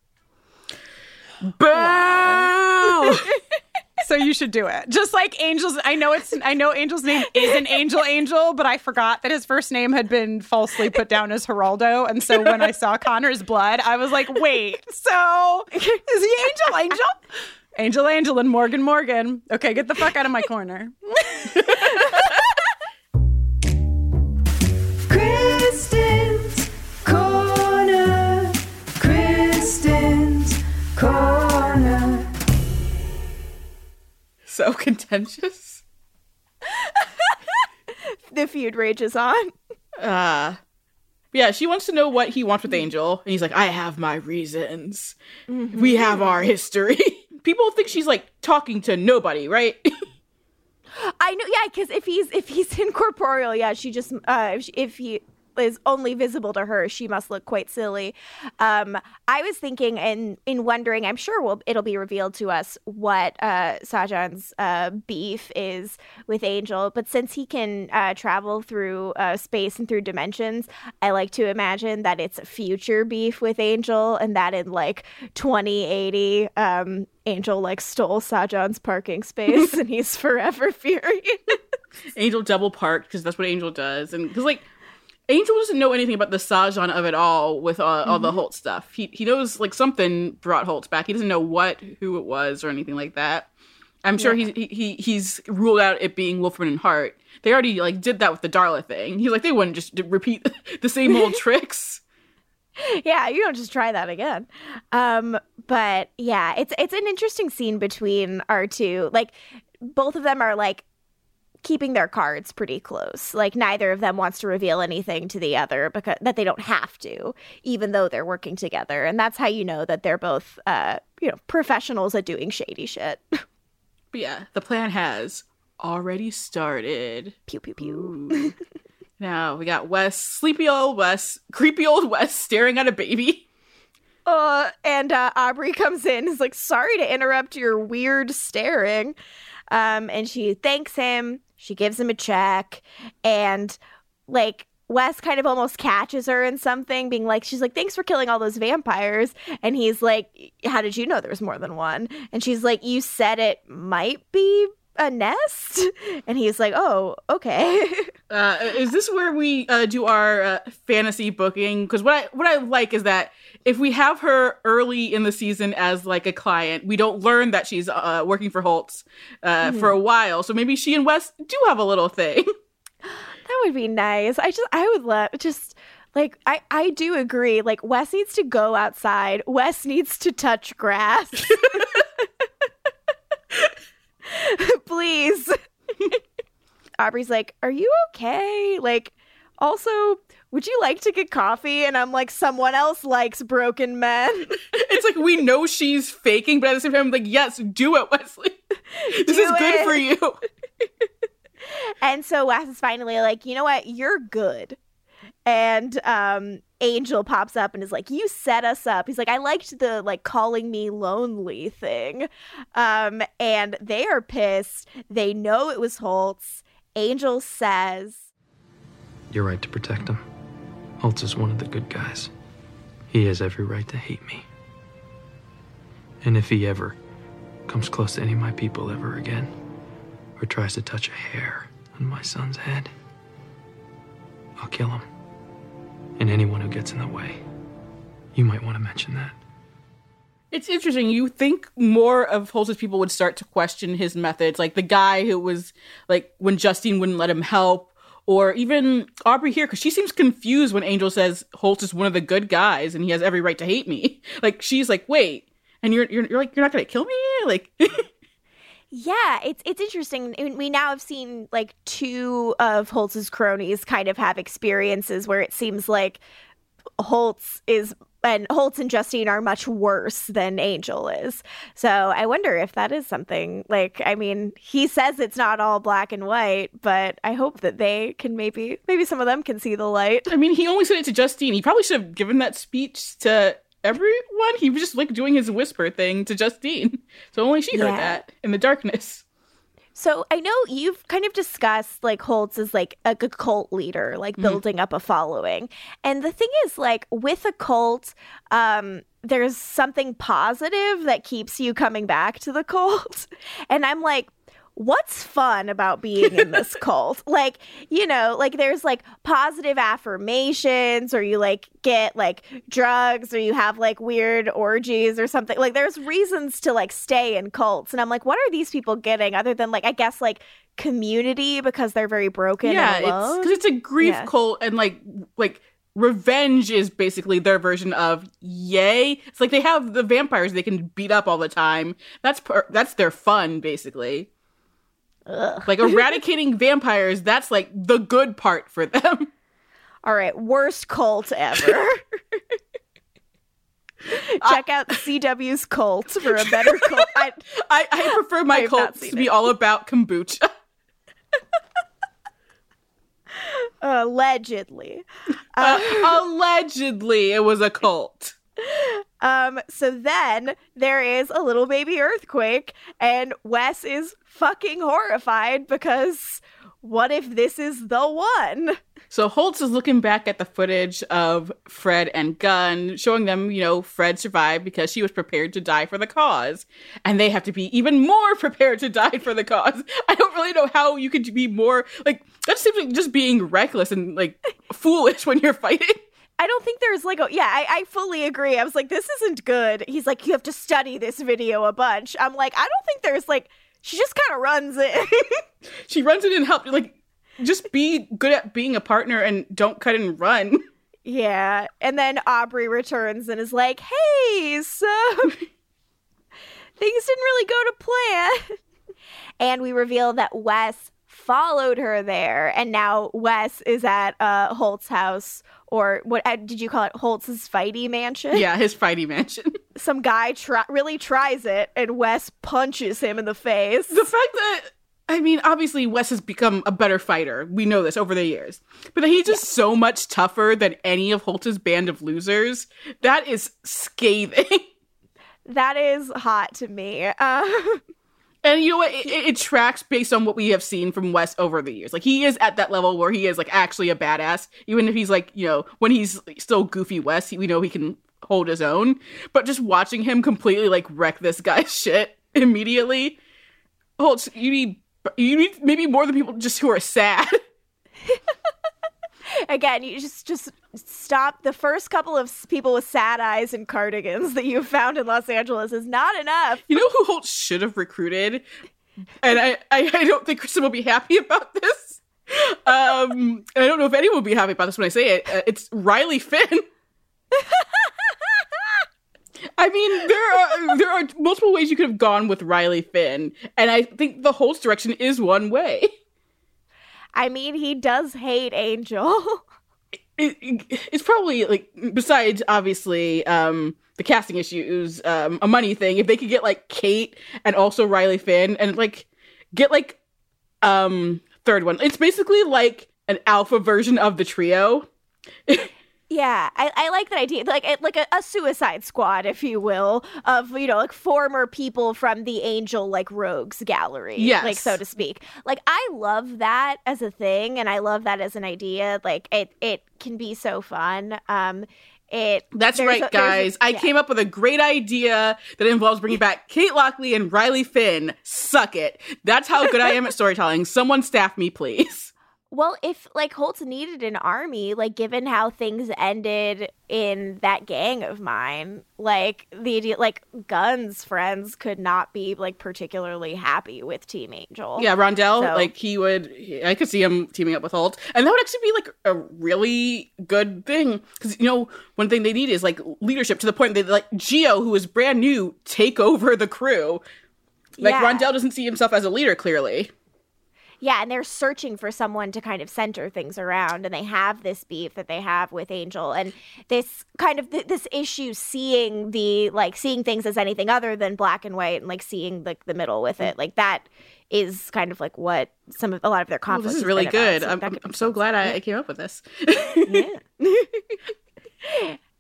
Boo! So you should do it. Just like Angel's, I know Angel's name isn't Angel, but I forgot that his first name had been falsely put down as Geraldo. And so when I saw Connor's blood, I was like, wait, so is he Angel, and Morgan. Okay, get the fuck out of my corner. Kristen's Corner. Kristen's Corner. So contentious. The feud rages on. Yeah, she wants to know what he wants with Angel. And he's like, I have my reasons. Mm-hmm. We have our history. People think she's like talking to nobody, right? I know, yeah, because if he's incorporeal, yeah, she just if he is only visible to her, she must look quite silly. I was thinking and in wondering, I'm sure it'll be revealed to us what Sajan's beef is with Angel, but since he can travel through space and through dimensions, I like to imagine that it's future beef with Angel, and that in like 2080 Angel like stole Sajan's parking space and he's forever furious. Angel double parked because that's what Angel does, and because like Angel doesn't know anything about the Sajan of it all with all the Holt stuff. He knows like something brought Holt back. He doesn't know who it was or anything like that. I'm sure he's ruled out it being Wolfman and Hart. They already like did that with the Darla thing. He's like, they wouldn't just repeat the same old tricks. Yeah, you don't just try that again. But yeah, it's an interesting scene between our two. Like both of them are like keeping their cards pretty close. Like neither of them wants to reveal anything to the other because that they don't have to, even though they're working together. And that's how you know that they're both professionals at doing shady shit. But yeah, the plan has already started. Pew pew pew. Now we got creepy old Wes staring at a baby. And Aubrey comes in, is like, sorry to interrupt your weird staring. And she thanks him. She gives him a check. And like Wes kind of almost catches her in something, being like, she's like, thanks for killing all those vampires. And he's like, how did you know there was more than one? And she's like, you said it might be a nest? And he's like, oh, okay. Is this where we do our fantasy booking? Because what I like is that if we have her early in the season as like a client, we don't learn that she's working for Holtz for a while. So maybe she and Wes do have a little thing. That would be nice. I would love like, I do agree. Like, Wes needs to go outside. Wes needs to touch grass. Please. Aubrey's like, are you okay? Like, also, would you like to get coffee? And I'm like, someone else likes broken men. It's like, we know she's faking, but at the same time, I'm like, yes, do it, Wesley. This is good for you. And so Wes is finally like, you know what? You're good. And Angel pops up and is like, you set us up. He's like, I liked the like calling me lonely thing. And they are pissed. They know it was Holtz. Angel says, you're right to protect him. Holtz is one of the good guys. He has every right to hate me. And if he ever comes close to any of my people ever again, or tries to touch a hair on my son's head, I'll kill him. And anyone who gets in the way. You might want to mention that. It's interesting. You think more of Holtz's people would start to question his methods, like the guy who was like when Justine wouldn't let him help, or even Aubrey here, because she seems confused when Angel says Holtz is one of the good guys and he has every right to hate me. Like she's like, wait, and you're like, you're not gonna kill me, like. Yeah, it's interesting. We now have seen like two of Holtz's cronies kind of have experiences where it seems like Holtz and Justine are much worse than Angel is. So I wonder if that is something like, I mean, he says it's not all black and white, but I hope that they can maybe some of them can see the light. I mean, he only said it to Justine. He probably should have given that speech to everyone. He was just like doing his whisper thing to Justine. So only she heard that in the darkness. So I know you've kind of discussed like Holtz as like a cult leader, like building up a following. And the thing is, like with a cult, there's something positive that keeps you coming back to the cult. And I'm like, what's fun about being in this cult? Like, you know, like there's like positive affirmations, or you like get like drugs, or you have like weird orgies or something. Like there's reasons to like stay in cults. And I'm like, what are these people getting other than like, I guess like community, because they're very broken and alone? Because it's a grief cult, and like revenge is basically their version of yay. It's like they have the vampires they can beat up all the time. That's their fun, basically. Ugh. Like eradicating vampires, that's like the good part for them. All right, worst cult ever. Check out CW's cult for a better cult. I prefer my cults to be all about kombucha. Allegedly. Allegedly, it was a cult. So then there is a little baby earthquake, and Wes is fucking horrified because what if this is the one? So Holtz is looking back at the footage of Fred and Gunn, showing them, you know, Fred survived because she was prepared to die for the cause. And they have to be even more prepared to die for the cause. I don't really know how you could be more, like, that seems like just being reckless and, like, foolish when you're fighting. I don't think there's like I fully agree. I was like, this isn't good. He's like, you have to study this video a bunch. I'm like, I don't think there's like, she just kind of runs in. She runs in and helps, like, just be good at being a partner and don't cut and run. Yeah. And then Aubrey returns and is like, hey, so things didn't really go to plan. And we reveal that Wes followed her there, and now Wes is at Holt's house, or what did you call it? Holtz's fighty mansion? Yeah, his fighty mansion. Some guy really tries it, and Wes punches him in the face. The fact that, I mean, obviously Wes has become a better fighter. We know this over the years. But he's just so much tougher than any of Holtz's band of losers. That is scathing. That is hot to me. And you know what? It tracks based on what we have seen from Wes over the years. Like, he is at that level where he is, like, actually a badass. Even if he's, like, you know, when he's still goofy Wes, we know he can hold his own. But just watching him completely, like, wreck this guy's shit immediately. Holtz, you need maybe more than people just who are sad. Again, you just stop. The first couple of people with sad eyes and cardigans that you found in Los Angeles is not enough. You know who Holtz should have recruited? And I don't think Kristen will be happy about this. I don't know if anyone will be happy about this when I say it. It's Riley Finn. I mean, there are multiple ways you could have gone with Riley Finn, and I think the Holtz direction is one way. I mean, he does hate Angel. It's probably, like, besides, obviously, the casting issues, a money thing, if they could get, like, Kate and also Riley Finn and, like, get, like, third one. It's basically, like, an alpha version of the trio. Yeah, I like that idea. Like a Suicide Squad, if you will, of, you know, like former people from the Angel, like, rogues gallery, yes, like, so to speak. Like, I love that as a thing, and I love that as an idea. Like, it can be so fun. That's right, guys. I came up with a great idea that involves bringing back Kate Lockley and Riley Finn. Suck it. That's how good I am at storytelling. Someone staff me, please. Well, if, like, Holtz needed an army, like, given how things ended in that gang of mine, like, the idea, like, Gunn's friends could not be, like, particularly happy with Team Angel. Yeah, Rondell, like, I could see him teaming up with Holtz. And that would actually be, like, a really good thing. Because, you know, one thing they need is, like, leadership, to the point that, like, Gio, who is brand new, take over the crew. Like, yeah. Rondell doesn't see himself as a leader, clearly. Yeah, and they're searching for someone to kind of center things around, and they have this beef that they have with Angel, and this kind of this issue seeing things as anything other than black and white, and, like, seeing, like, the middle with it, like, that is kind of like what a lot of their conflict. This is really good. So I'm so glad I came up with this. Yeah.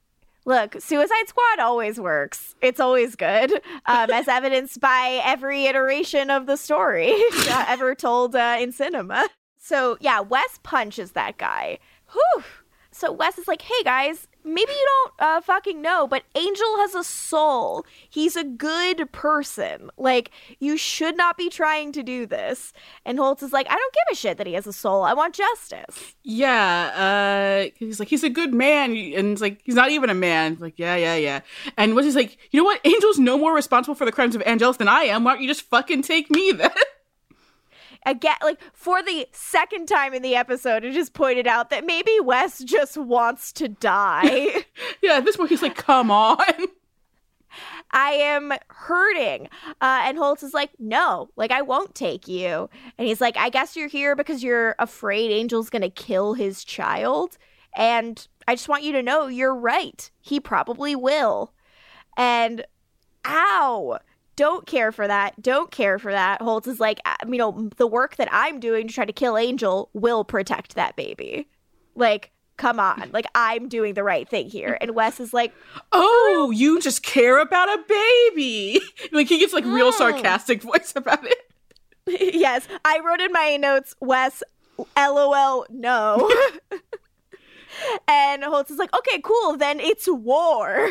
Look, Suicide Squad always works. It's always good, as evidenced by every iteration of the story ever told in cinema. So, yeah, Wes punches that guy. Whew. So Wes is like, hey, guys, maybe you don't fucking know, but Angel has a soul. He's a good person. Like, you should not be trying to do this. And Holtz is like, I don't give a shit that he has a soul. I want justice. Yeah, he's like, he's a good man. And it's like, he's not even a man. Like, yeah. And Wes is like, you know what? Angel's no more responsible for the crimes of Angelus than I am. Why don't you just fucking take me then? Again, like, for the second time in the episode, it just pointed out that maybe Wes just wants to die. Yeah, at this point, he's like, come on. I am hurting. And Holtz is like, no, like, I won't take you. And he's like, I guess you're here because you're afraid Angel's going to kill his child. And I just want you to know you're right. He probably will. And, ow. Don't care for that. Holtz is like, the work that I'm doing to try to kill Angel will protect that baby. Like, come on. Like, I'm doing the right thing here. And Wes is like, oh, you just care about a baby. Like, he gets, like, real sarcastic voice about it. Yes. I wrote in my notes, Wes, LOL, no. And Holtz is like, okay, cool. Then it's war.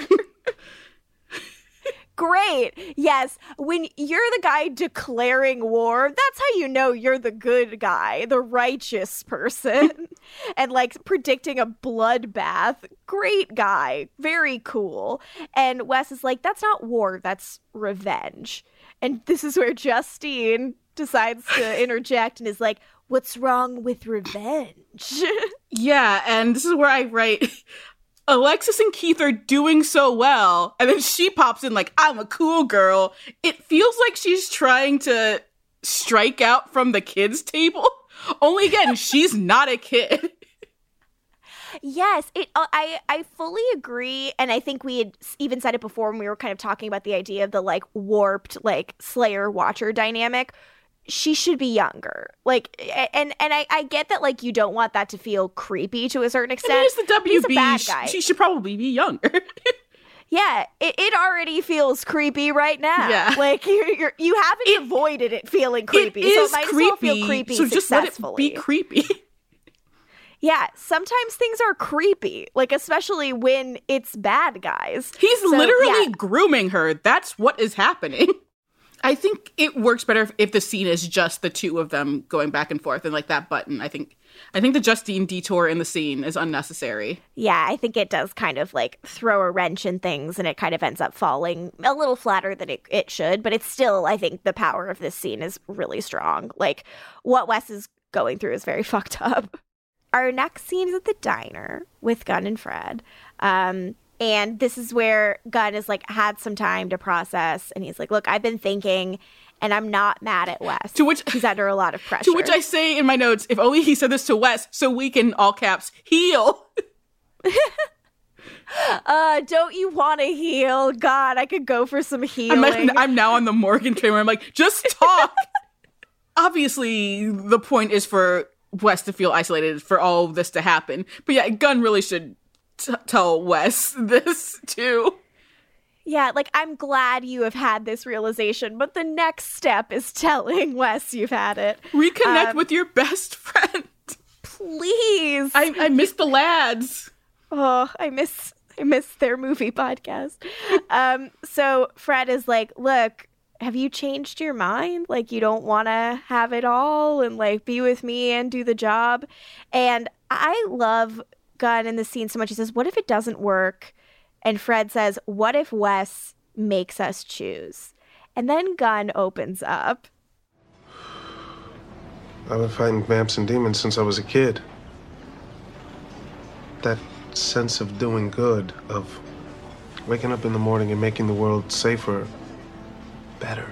Great. Yes. When you're the guy declaring war, that's how you know you're the good guy, the righteous person. And like predicting a bloodbath. Great guy. Very cool. And Wes is like, that's not war, that's revenge. And this is where Justine decides to interject and is like, what's wrong with revenge? Yeah, and this is where I write, Alexis and Keith are doing so well, and then she pops in like, I'm a cool girl. It feels like she's trying to strike out from the kids' table. Only again, she's not a kid. Yes, I fully agree, and I think we had even said it before when we were kind of talking about the idea of the like warped like Slayer-Watcher dynamic. She should be younger. Like, and I get that, like, you don't want that to feel creepy to a certain extent. I mean, it's the WB. He's a bad guy. She should probably be younger. Yeah, it already feels creepy right now. Yeah. Like, you haven't avoided it feeling creepy. It is so it might creepy, as well feel creepy so just let it successfully. be creepy. Yeah, sometimes things are creepy, like, especially when it's bad guys. He's literally grooming her. That's what is happening. I think it works better if the scene is just the two of them going back and forth and like that button. I think the Justine detour in the scene is unnecessary. Yeah, I think it does kind of like throw a wrench in things and it kind of ends up falling a little flatter than it should. But it's still, I think the power of this scene is really strong. Like what Wes is going through is very fucked up. Our next scene is at the diner with Gunn and Fred. And this is where Gunn has, like, had some time to process. And he's like, look, I've been thinking, and I'm not mad at Wes. To which he's under a lot of pressure. To which I say in my notes, if only he said this to Wes, so we can, all caps, heal. Don't you want to heal? God, I could go for some healing. I'm now on the Morgan train where I'm like, just talk. Obviously, the point is for Wes to feel isolated, for all of this to happen. But yeah, Gunn really should tell Wes this too. Yeah, like, I'm glad you have had this realization, but the next step is telling Wes you've had it. Reconnect with your best friend. Please. I miss the lads. Oh, I miss their movie podcast. So Fred is like, look, have you changed your mind? Like, you don't want to have it all and, like, be with me and do the job? And I love Gunn in the scene so much. He says, what if it doesn't work? And Fred says, what if Wes makes us choose? And then Gunn opens up. I've been fighting vamps and demons since I was a kid. That sense of doing good, of waking up in the morning and making the world safer, better.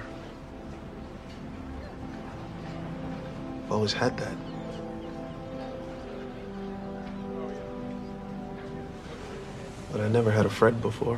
I've always had that. But I never had a Fred before.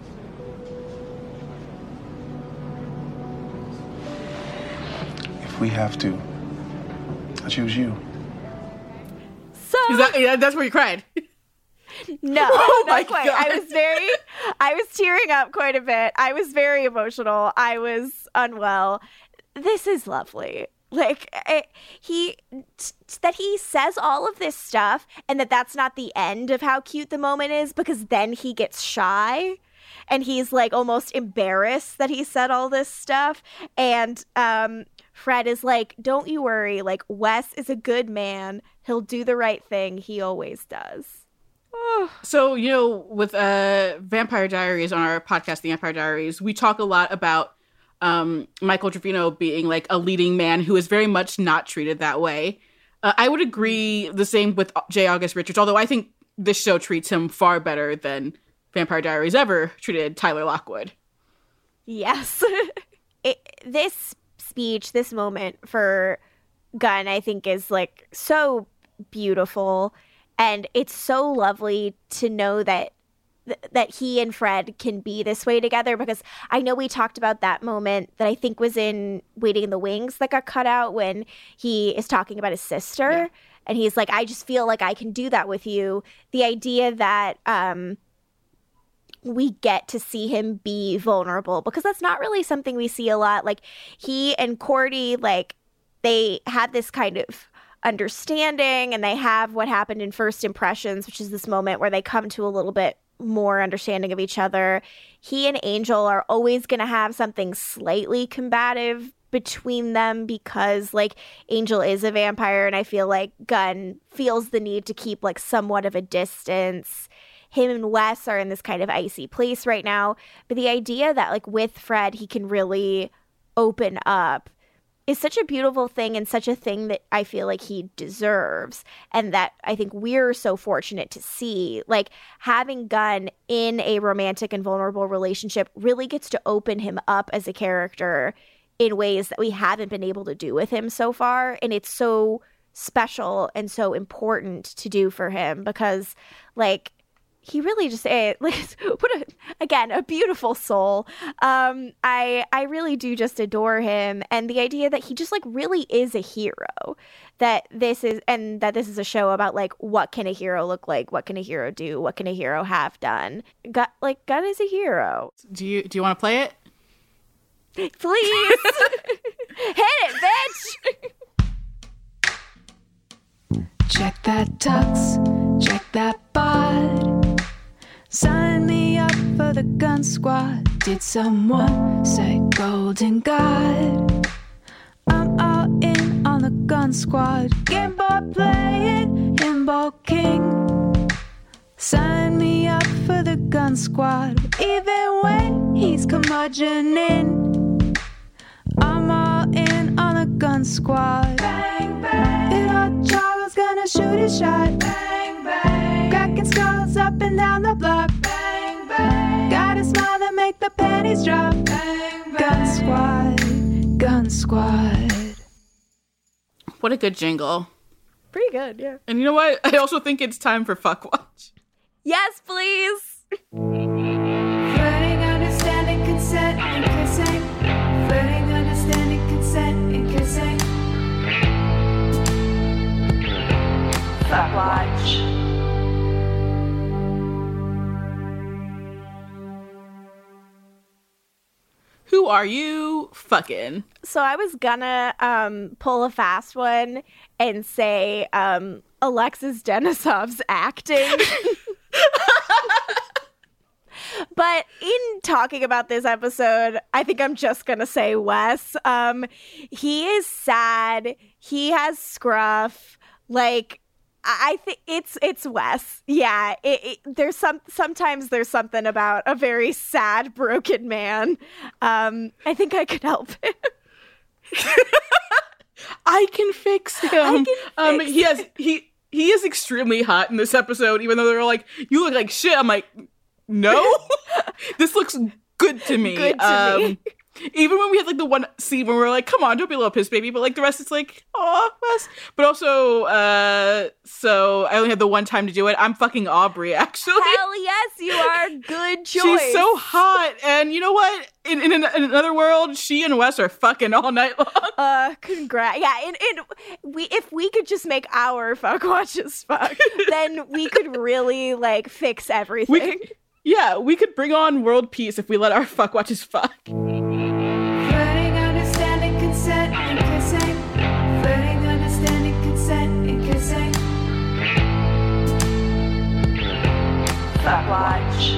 If we have to, I choose you. So that's where you cried. No, not quite. God. I was tearing up quite a bit. I was very emotional. I was unwell. This is lovely. Like, he says all of this stuff and that's not the end of how cute the moment is, because then he gets shy and he's like almost embarrassed that he said all this stuff. And Fred is like, don't you worry. Like, Wes is a good man. He'll do the right thing. He always does. So, with Vampire Diaries, on our podcast, The Vampire Diaries, we talk a lot about Michael Trevino being like a leading man who is very much not treated that way. I would agree the same with J. August Richards, although I think this show treats him far better than Vampire Diaries ever treated Tyler Lockwood. Yes. This speech, this moment for Gunn, I think is like so beautiful, and it's so lovely to know that he and Fred can be this way together, because I know we talked about that moment that I think was in Waiting in the Wings that got cut out when he is talking about his sister. Yeah. And he's like, I just feel like I can do that with you. The idea that we get to see him be vulnerable, because that's not really something we see a lot. Like, he and Cordy, like, they had this kind of understanding, and they have what happened in First Impressions, which is this moment where they come to a little bit more understanding of each other. He and Angel are always going to have something slightly combative between them, because like Angel is a vampire, and I feel like Gunn feels the need to keep like somewhat of a distance. Him and Wes are in this kind of icy place right now, but the idea that like with Fred he can really open up is such a beautiful thing, and such a thing that I feel like he deserves, and that I think we're so fortunate to see. Like, having Gunn in a romantic and vulnerable relationship really gets to open him up as a character in ways that we haven't been able to do with him so far, and it's so special and so important to do for him, because like he really just a beautiful soul. I really do just adore him, and the idea that he just like really is a hero. That this is a show about like, what can a hero look like? What can a hero do? What can a hero have done? Gunn is a hero. Do you want to play it? Please. Hit it, bitch. Check that tux, check that bod. Sign me up for the gun squad. Did someone say golden god? I'm all in on the gun squad. Game boy playing, himbo king. Sign me up for the gun squad. Even when he's curmudgeoning, I'm all in on the gun squad. Bang, bang. It all Charles gonna shoot his shot. Bang, bang. Cracking skulls up and down the block. Bang, bang. Got a smile that make the panties drop. Bang, bang. Gun squad, gun squad. What a good jingle. Pretty good, yeah. And you know what? I also think it's time for Fuck Watch. Yes, please. Flirting, understanding, consent, and kissing. Flirting, understanding, consent, and kissing. Fuck Watch. Who are you fucking? So I was gonna pull a fast one and say Alexis Denisov's acting. But in talking about this episode, I think I'm just going to say Wes. He is sad. He has scruff. Like, I think it's Wes. Yeah, sometimes there's something about a very sad, broken man. I think I could help him. I can fix him. He is extremely hot in this episode, even though they're like, you look like shit. I'm like, no, this looks good to me. Good to me. Even when we had like the one scene where we're like, come on, don't be a little piss baby, but like the rest it's like, oh, Wes. But also, so I only had the one time to do it. I'm fucking Aubrey, actually. Hell yes, you are. Good choice. She's so hot. And you know what? In another world, she and Wes are fucking all night long. Congrats. Yeah, if we could just make our fuck watches fuck, then we could really like fix everything. We could bring on world peace if we let our fuck watches fuck. Flirting, understanding, consent, and kissing. Flirting, understanding, consent, and kissing. Fuck watch.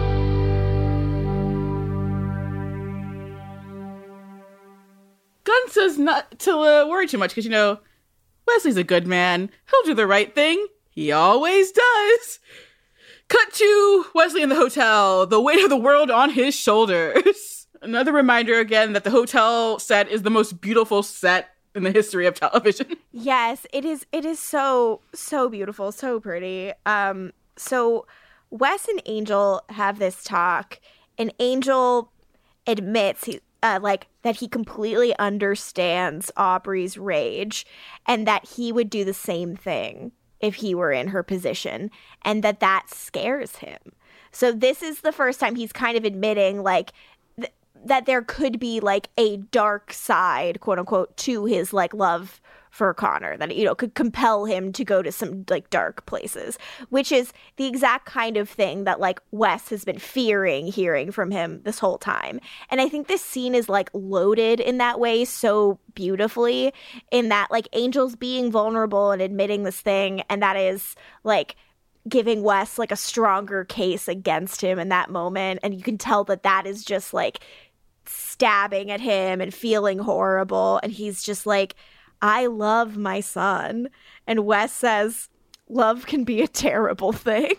Gunn says not to worry too much because, you know, Wesley's a good man. He'll do the right thing. He always does. Cut to Wesley in the hotel, the weight of the world on his shoulders. Another reminder again that the hotel set is the most beautiful set in the history of television. Yes, it is. It is so beautiful, so pretty. So Wes and Angel have this talk, and Angel admits that he completely understands Aubrey's rage, and that he would do the same thing if he were in her position, and that scares him. So this is the first time he's kind of admitting like that there could be like a dark side, quote unquote, to his like love for Connor, that, you know, could compel him to go to some like dark places, which is the exact kind of thing that like Wes has been hearing from him this whole time. And I think this scene is like loaded in that way so beautifully, in that like Angel's being vulnerable and admitting this thing, and that is like giving Wes like a stronger case against him in that moment. And you can tell that is just like stabbing at him and feeling horrible. And he's just like, I love my son. And Wes says, love can be a terrible thing.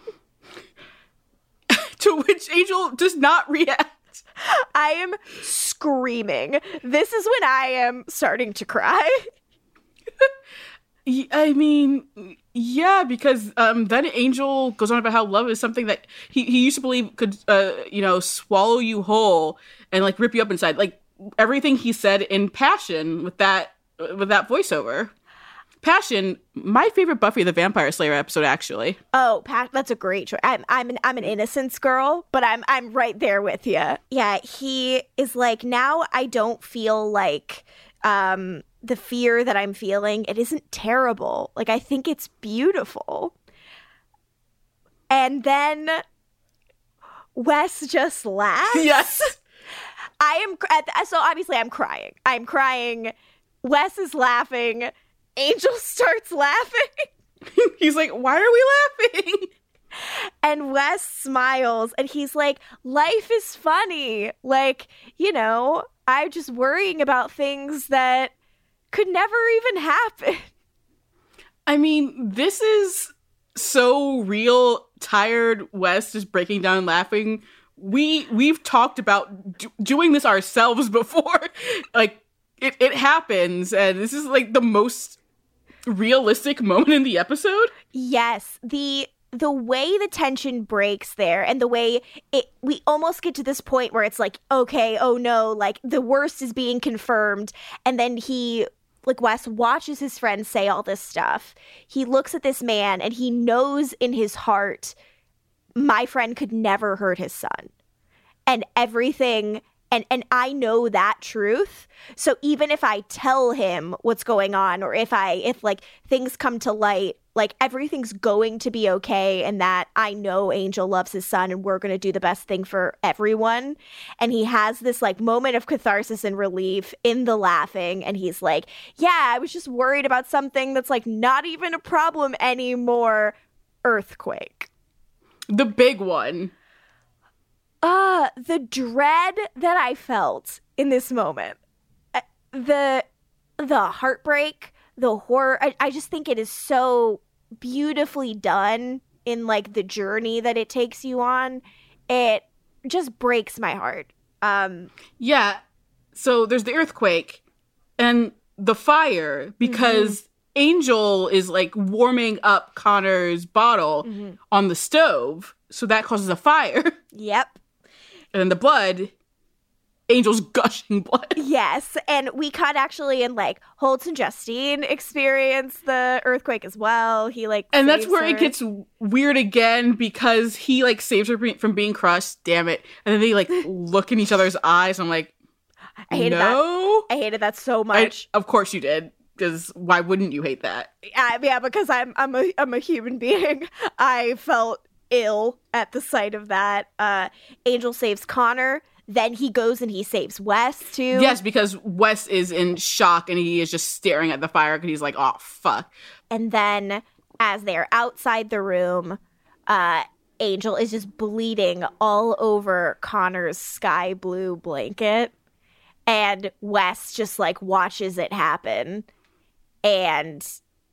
To which Angel does not react. I am screaming. This is when I am starting to cry. I mean, yeah, because then Angel goes on about how love is something that he used to believe could, swallow you whole and like rip you up inside. Like everything he said in Passion with that voiceover. Passion, my favorite Buffy the Vampire Slayer episode, actually. Oh, that's a great choice. I'm an Innocence girl, but I'm right there with you. Yeah, he is like, now I don't feel like the fear that I'm feeling, it isn't terrible. Like, I think it's beautiful. And then Wes just laughs. Yes. So obviously I'm crying. I'm crying. Wes is laughing. Angel starts laughing. He's like, why are we laughing? And Wes smiles and he's like, life is funny. Like, you know, I'm just worrying about things that could never even happen. I mean, this is so real. Tired Wes just breaking down and laughing. We've talked about doing this ourselves before. Like, it happens, and this is like the most realistic moment in the episode. Yes, the way the tension breaks there, and the way we almost get to this point where it's like, okay, oh no, like the worst is being confirmed, and then Wes watches his friend say all this stuff. He looks at this man and he knows in his heart, my friend could never hurt his son. And everything, and I know that truth. So even if I tell him what's going on, or if like things come to light, like everything's going to be okay, and that I know Angel loves his son and we're going to do the best thing for everyone. And he has this like moment of catharsis and relief in the laughing, and he's like, yeah, I was just worried about something that's like not even a problem anymore. Earthquake. The big one. The dread that I felt in this moment. The heartbreak, the horror. I just think it is so beautifully done in like the journey that it takes you on. It just breaks my heart. Yeah. So there's the earthquake and the fire, because Angel is like warming up Connor's bottle on the stove. So that causes a fire. Yep. And then the blood Angel's gushing blood. Yes, and we cut actually in like Holtz and Justine experience the earthquake as well. He like and that's saves where her. it gets weird again because he like saves her from being crushed. Damn it! And then they like look in each other's eyes. I'm like, I hated that. I hated that so much. Of course you did, because why wouldn't you hate that? Yeah, because I'm a human being. I felt ill at the sight of that. Angel saves Connor. Then he goes and he saves Wes, too. Yes, because Wes is in shock and he is just staring at the fire because he's like, oh, fuck. And then as they're outside the room, Angel is just bleeding all over Connor's sky blue blanket. And Wes just, like, watches it happen. And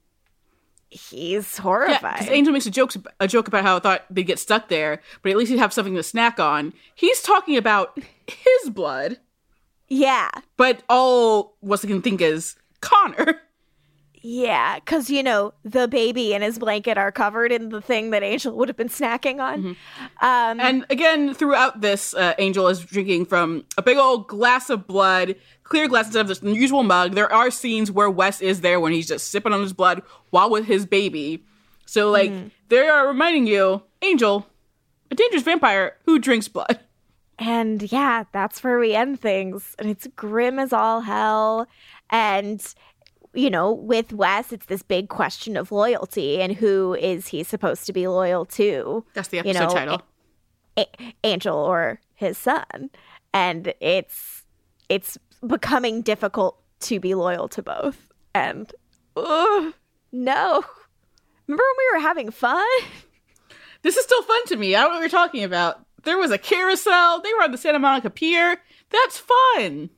he's horrified. Yeah, because Angel makes a joke about how I thought they'd get stuck there, but at least he'd have something to snack on. He's talking about his blood. Yeah. But all Wes can think is Connor. Yeah, because, you know, the baby and his blanket are covered in the thing that Angel would have been snacking on. Mm-hmm. And again, throughout this, Angel is drinking from a big old glass of blood, clear glass instead of this unusual mug. There are scenes where Wes is there when he's just sipping on his blood while with his baby. So, like, they are reminding you, Angel, a dangerous vampire who drinks blood. And yeah, that's where we end things. And it's grim as all hell. And, you know, with Wes, it's this big question of loyalty and who is he supposed to be loyal to? That's the episode title. Angel or his son. And it's becoming difficult to be loyal to both. And, no. Remember when we were having fun? This is still fun to me. I don't know what you're talking about. There was a carousel. They were on the Santa Monica Pier. That's fun.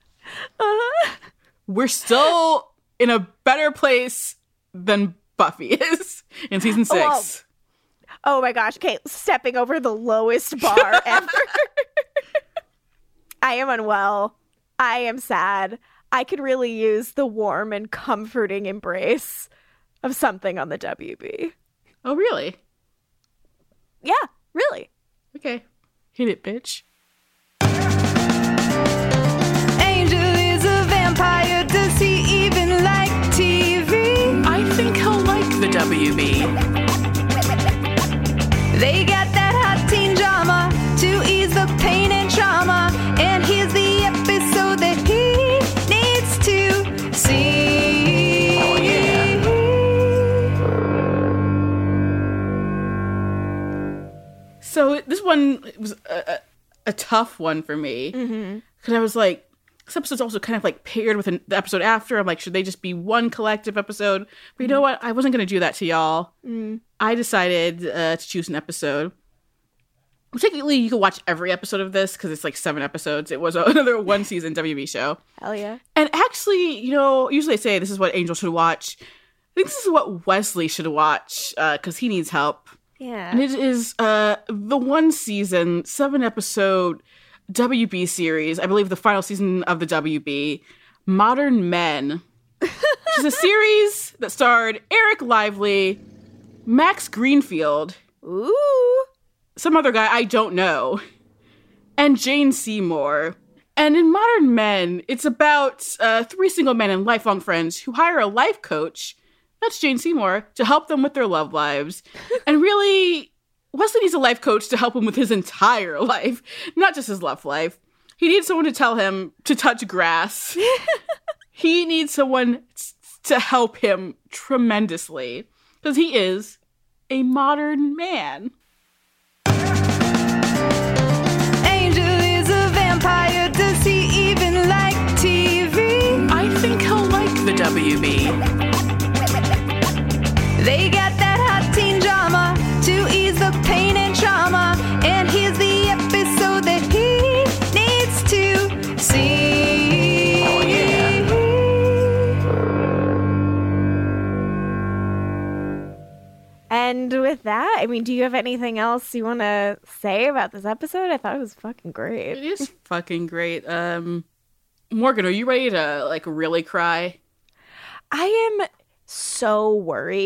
We're still in a better place than Buffy is in season 6. Oh my gosh. Okay, stepping over the lowest bar ever. I am unwell. I am sad. I could really use the warm and comforting embrace of something on the WB. Oh, really? Yeah, really. Okay. Hit it, bitch. Angel is a vampire. Does he even like TV? I think he'll like the WB. They got that hot teen drama to ease the pain and trauma. And here's the episode that he needs to see. Oh, yeah. So this one was a tough one for me. Because I was like, this episode's also kind of like paired with the episode after. I'm like, should they just be one collective episode? But you know what? I wasn't going to do that to y'all. I decided to choose an episode. Technically, you could watch every episode of this because it's like 7 episodes. It was another one season WB show. Hell yeah. And actually, you know, usually I say this is what Angel should watch. I think this is what Wesley should watch because he needs help. Yeah. And it is the one season, 7 episode WB series. I believe the final season of the WB, Modern Men. Which is a series that starred Eric Lively, Max Greenfield. Ooh. Some other guy I don't know. And Jane Seymour. And in Modern Men, it's about 3 single men and lifelong friends who hire a life coach, that's Jane Seymour, to help them with their love lives. And really, Wesley needs a life coach to help him with his entire life, not just his love life. He needs someone to tell him to touch grass. He needs someone to help him tremendously, because he is a modern man. Angel is a vampire. Does he even like TV? I think he'll like the WB. They got that hot teen drama to ease the pain and trauma. And here's the episode that he needs to see. Oh, yeah. And with that, I mean, do you have anything else you want to say about this episode? I thought it was fucking great. It is fucking great. Morgan, are you ready to, like, really cry? I am so worried.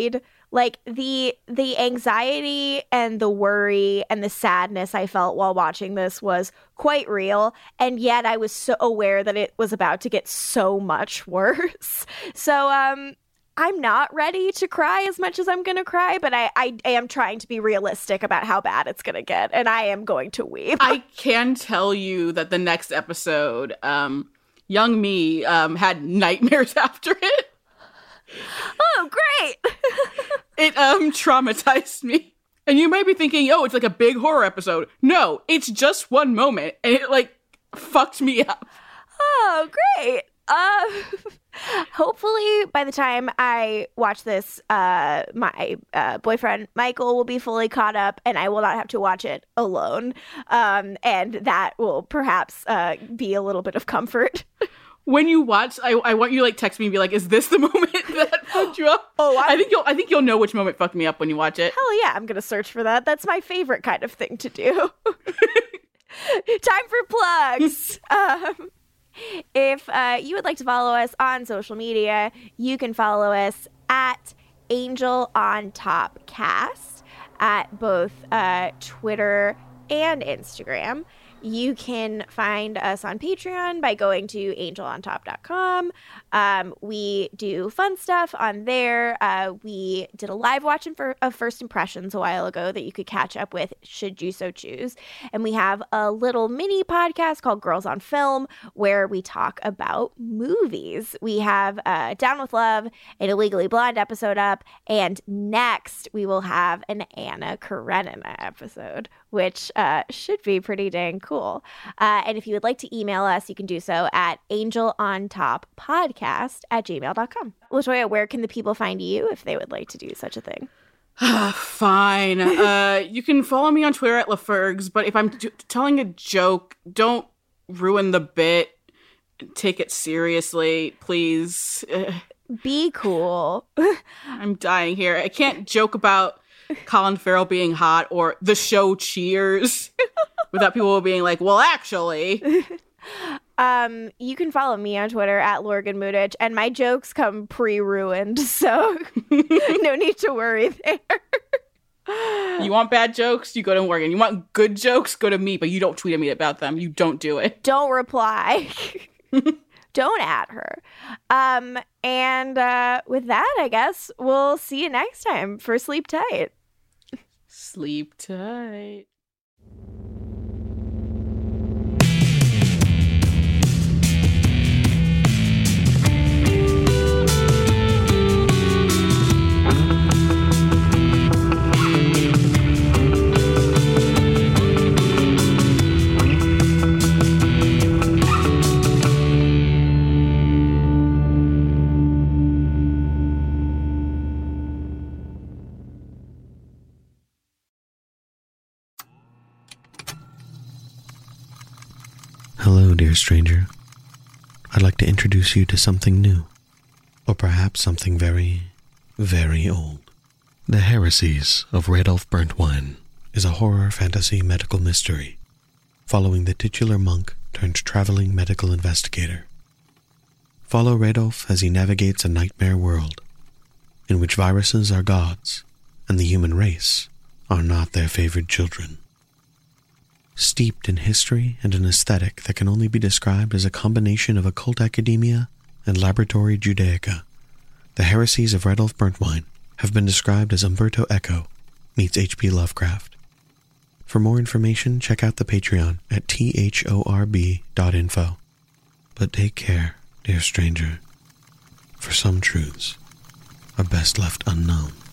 Like the anxiety and the worry and the sadness I felt while watching this was quite real, and yet I was so aware that it was about to get so much worse. So I'm not ready to cry as much as I'm going to cry, but I am trying to be realistic about how bad it's going to get, and I am going to weep. I can tell you that the next episode, young me had nightmares after it. Oh, great! It traumatized me. And you might be thinking, oh, it's like a big horror episode. No, it's just one moment, and it, like, fucked me up. Oh, great. Hopefully by the time I watch this, my boyfriend Michael will be fully caught up and I will not have to watch it alone. And that will perhaps be a little bit of comfort. When you watch, I want you to, like, text me and be like, is this the moment that fucked you up? Oh, I think you'll know which moment fucked me up when you watch it. Hell yeah, I'm going to search for that. That's my favorite kind of thing to do. Time for plugs. If you would like to follow us on social media, you can follow us at Angel on Top Cast at both Twitter and Instagram. You can find us on Patreon by going to angelontop.com. We do fun stuff on there. We did a live watch of First Impressions a while ago that you could catch up with should you so choose. And we have a little mini podcast called Girls on Film where we talk about movies. We have Down with Love, an Illegally Blonde episode up, and next we will have an Anna Karenina episode, which should be pretty dang cool. And if you would like to email us, you can do so at angelontoppodcast@gmail.com. LaToya, where can the people find you if they would like to do such a thing? Fine. You can follow me on Twitter at LaFergs, but if I'm telling a joke, don't ruin the bit. Take it seriously, please. Be cool. I'm dying here. I can't joke about Colin Farrell being hot or the show Cheers without people being like, well, actually. You can follow me on Twitter at Lorgan Moodich, and my jokes come pre-ruined, so no need to worry there. You want bad jokes? You go to Morgan. You want good jokes? Go to me, but you don't tweet at me about them. You don't do it. Don't reply. Don't at her. And with that, I guess we'll see you next time for Sleep Tight. Sleep tight. Hello, dear stranger. I'd like to introduce you to something new, or perhaps something very, very old. The Heresies of Radolf Burntwine is a horror fantasy medical mystery following the titular monk turned traveling medical investigator. Follow Radolf as he navigates a nightmare world in which viruses are gods and the human race are not their favored children. Steeped in history and an aesthetic that can only be described as a combination of occult academia and laboratory Judaica, the Heresies of Radolf Burntwine have been described as Umberto Eco meets H.P. Lovecraft. For more information, check out the Patreon at thorb.info. But take care, dear stranger, for some truths are best left unknown.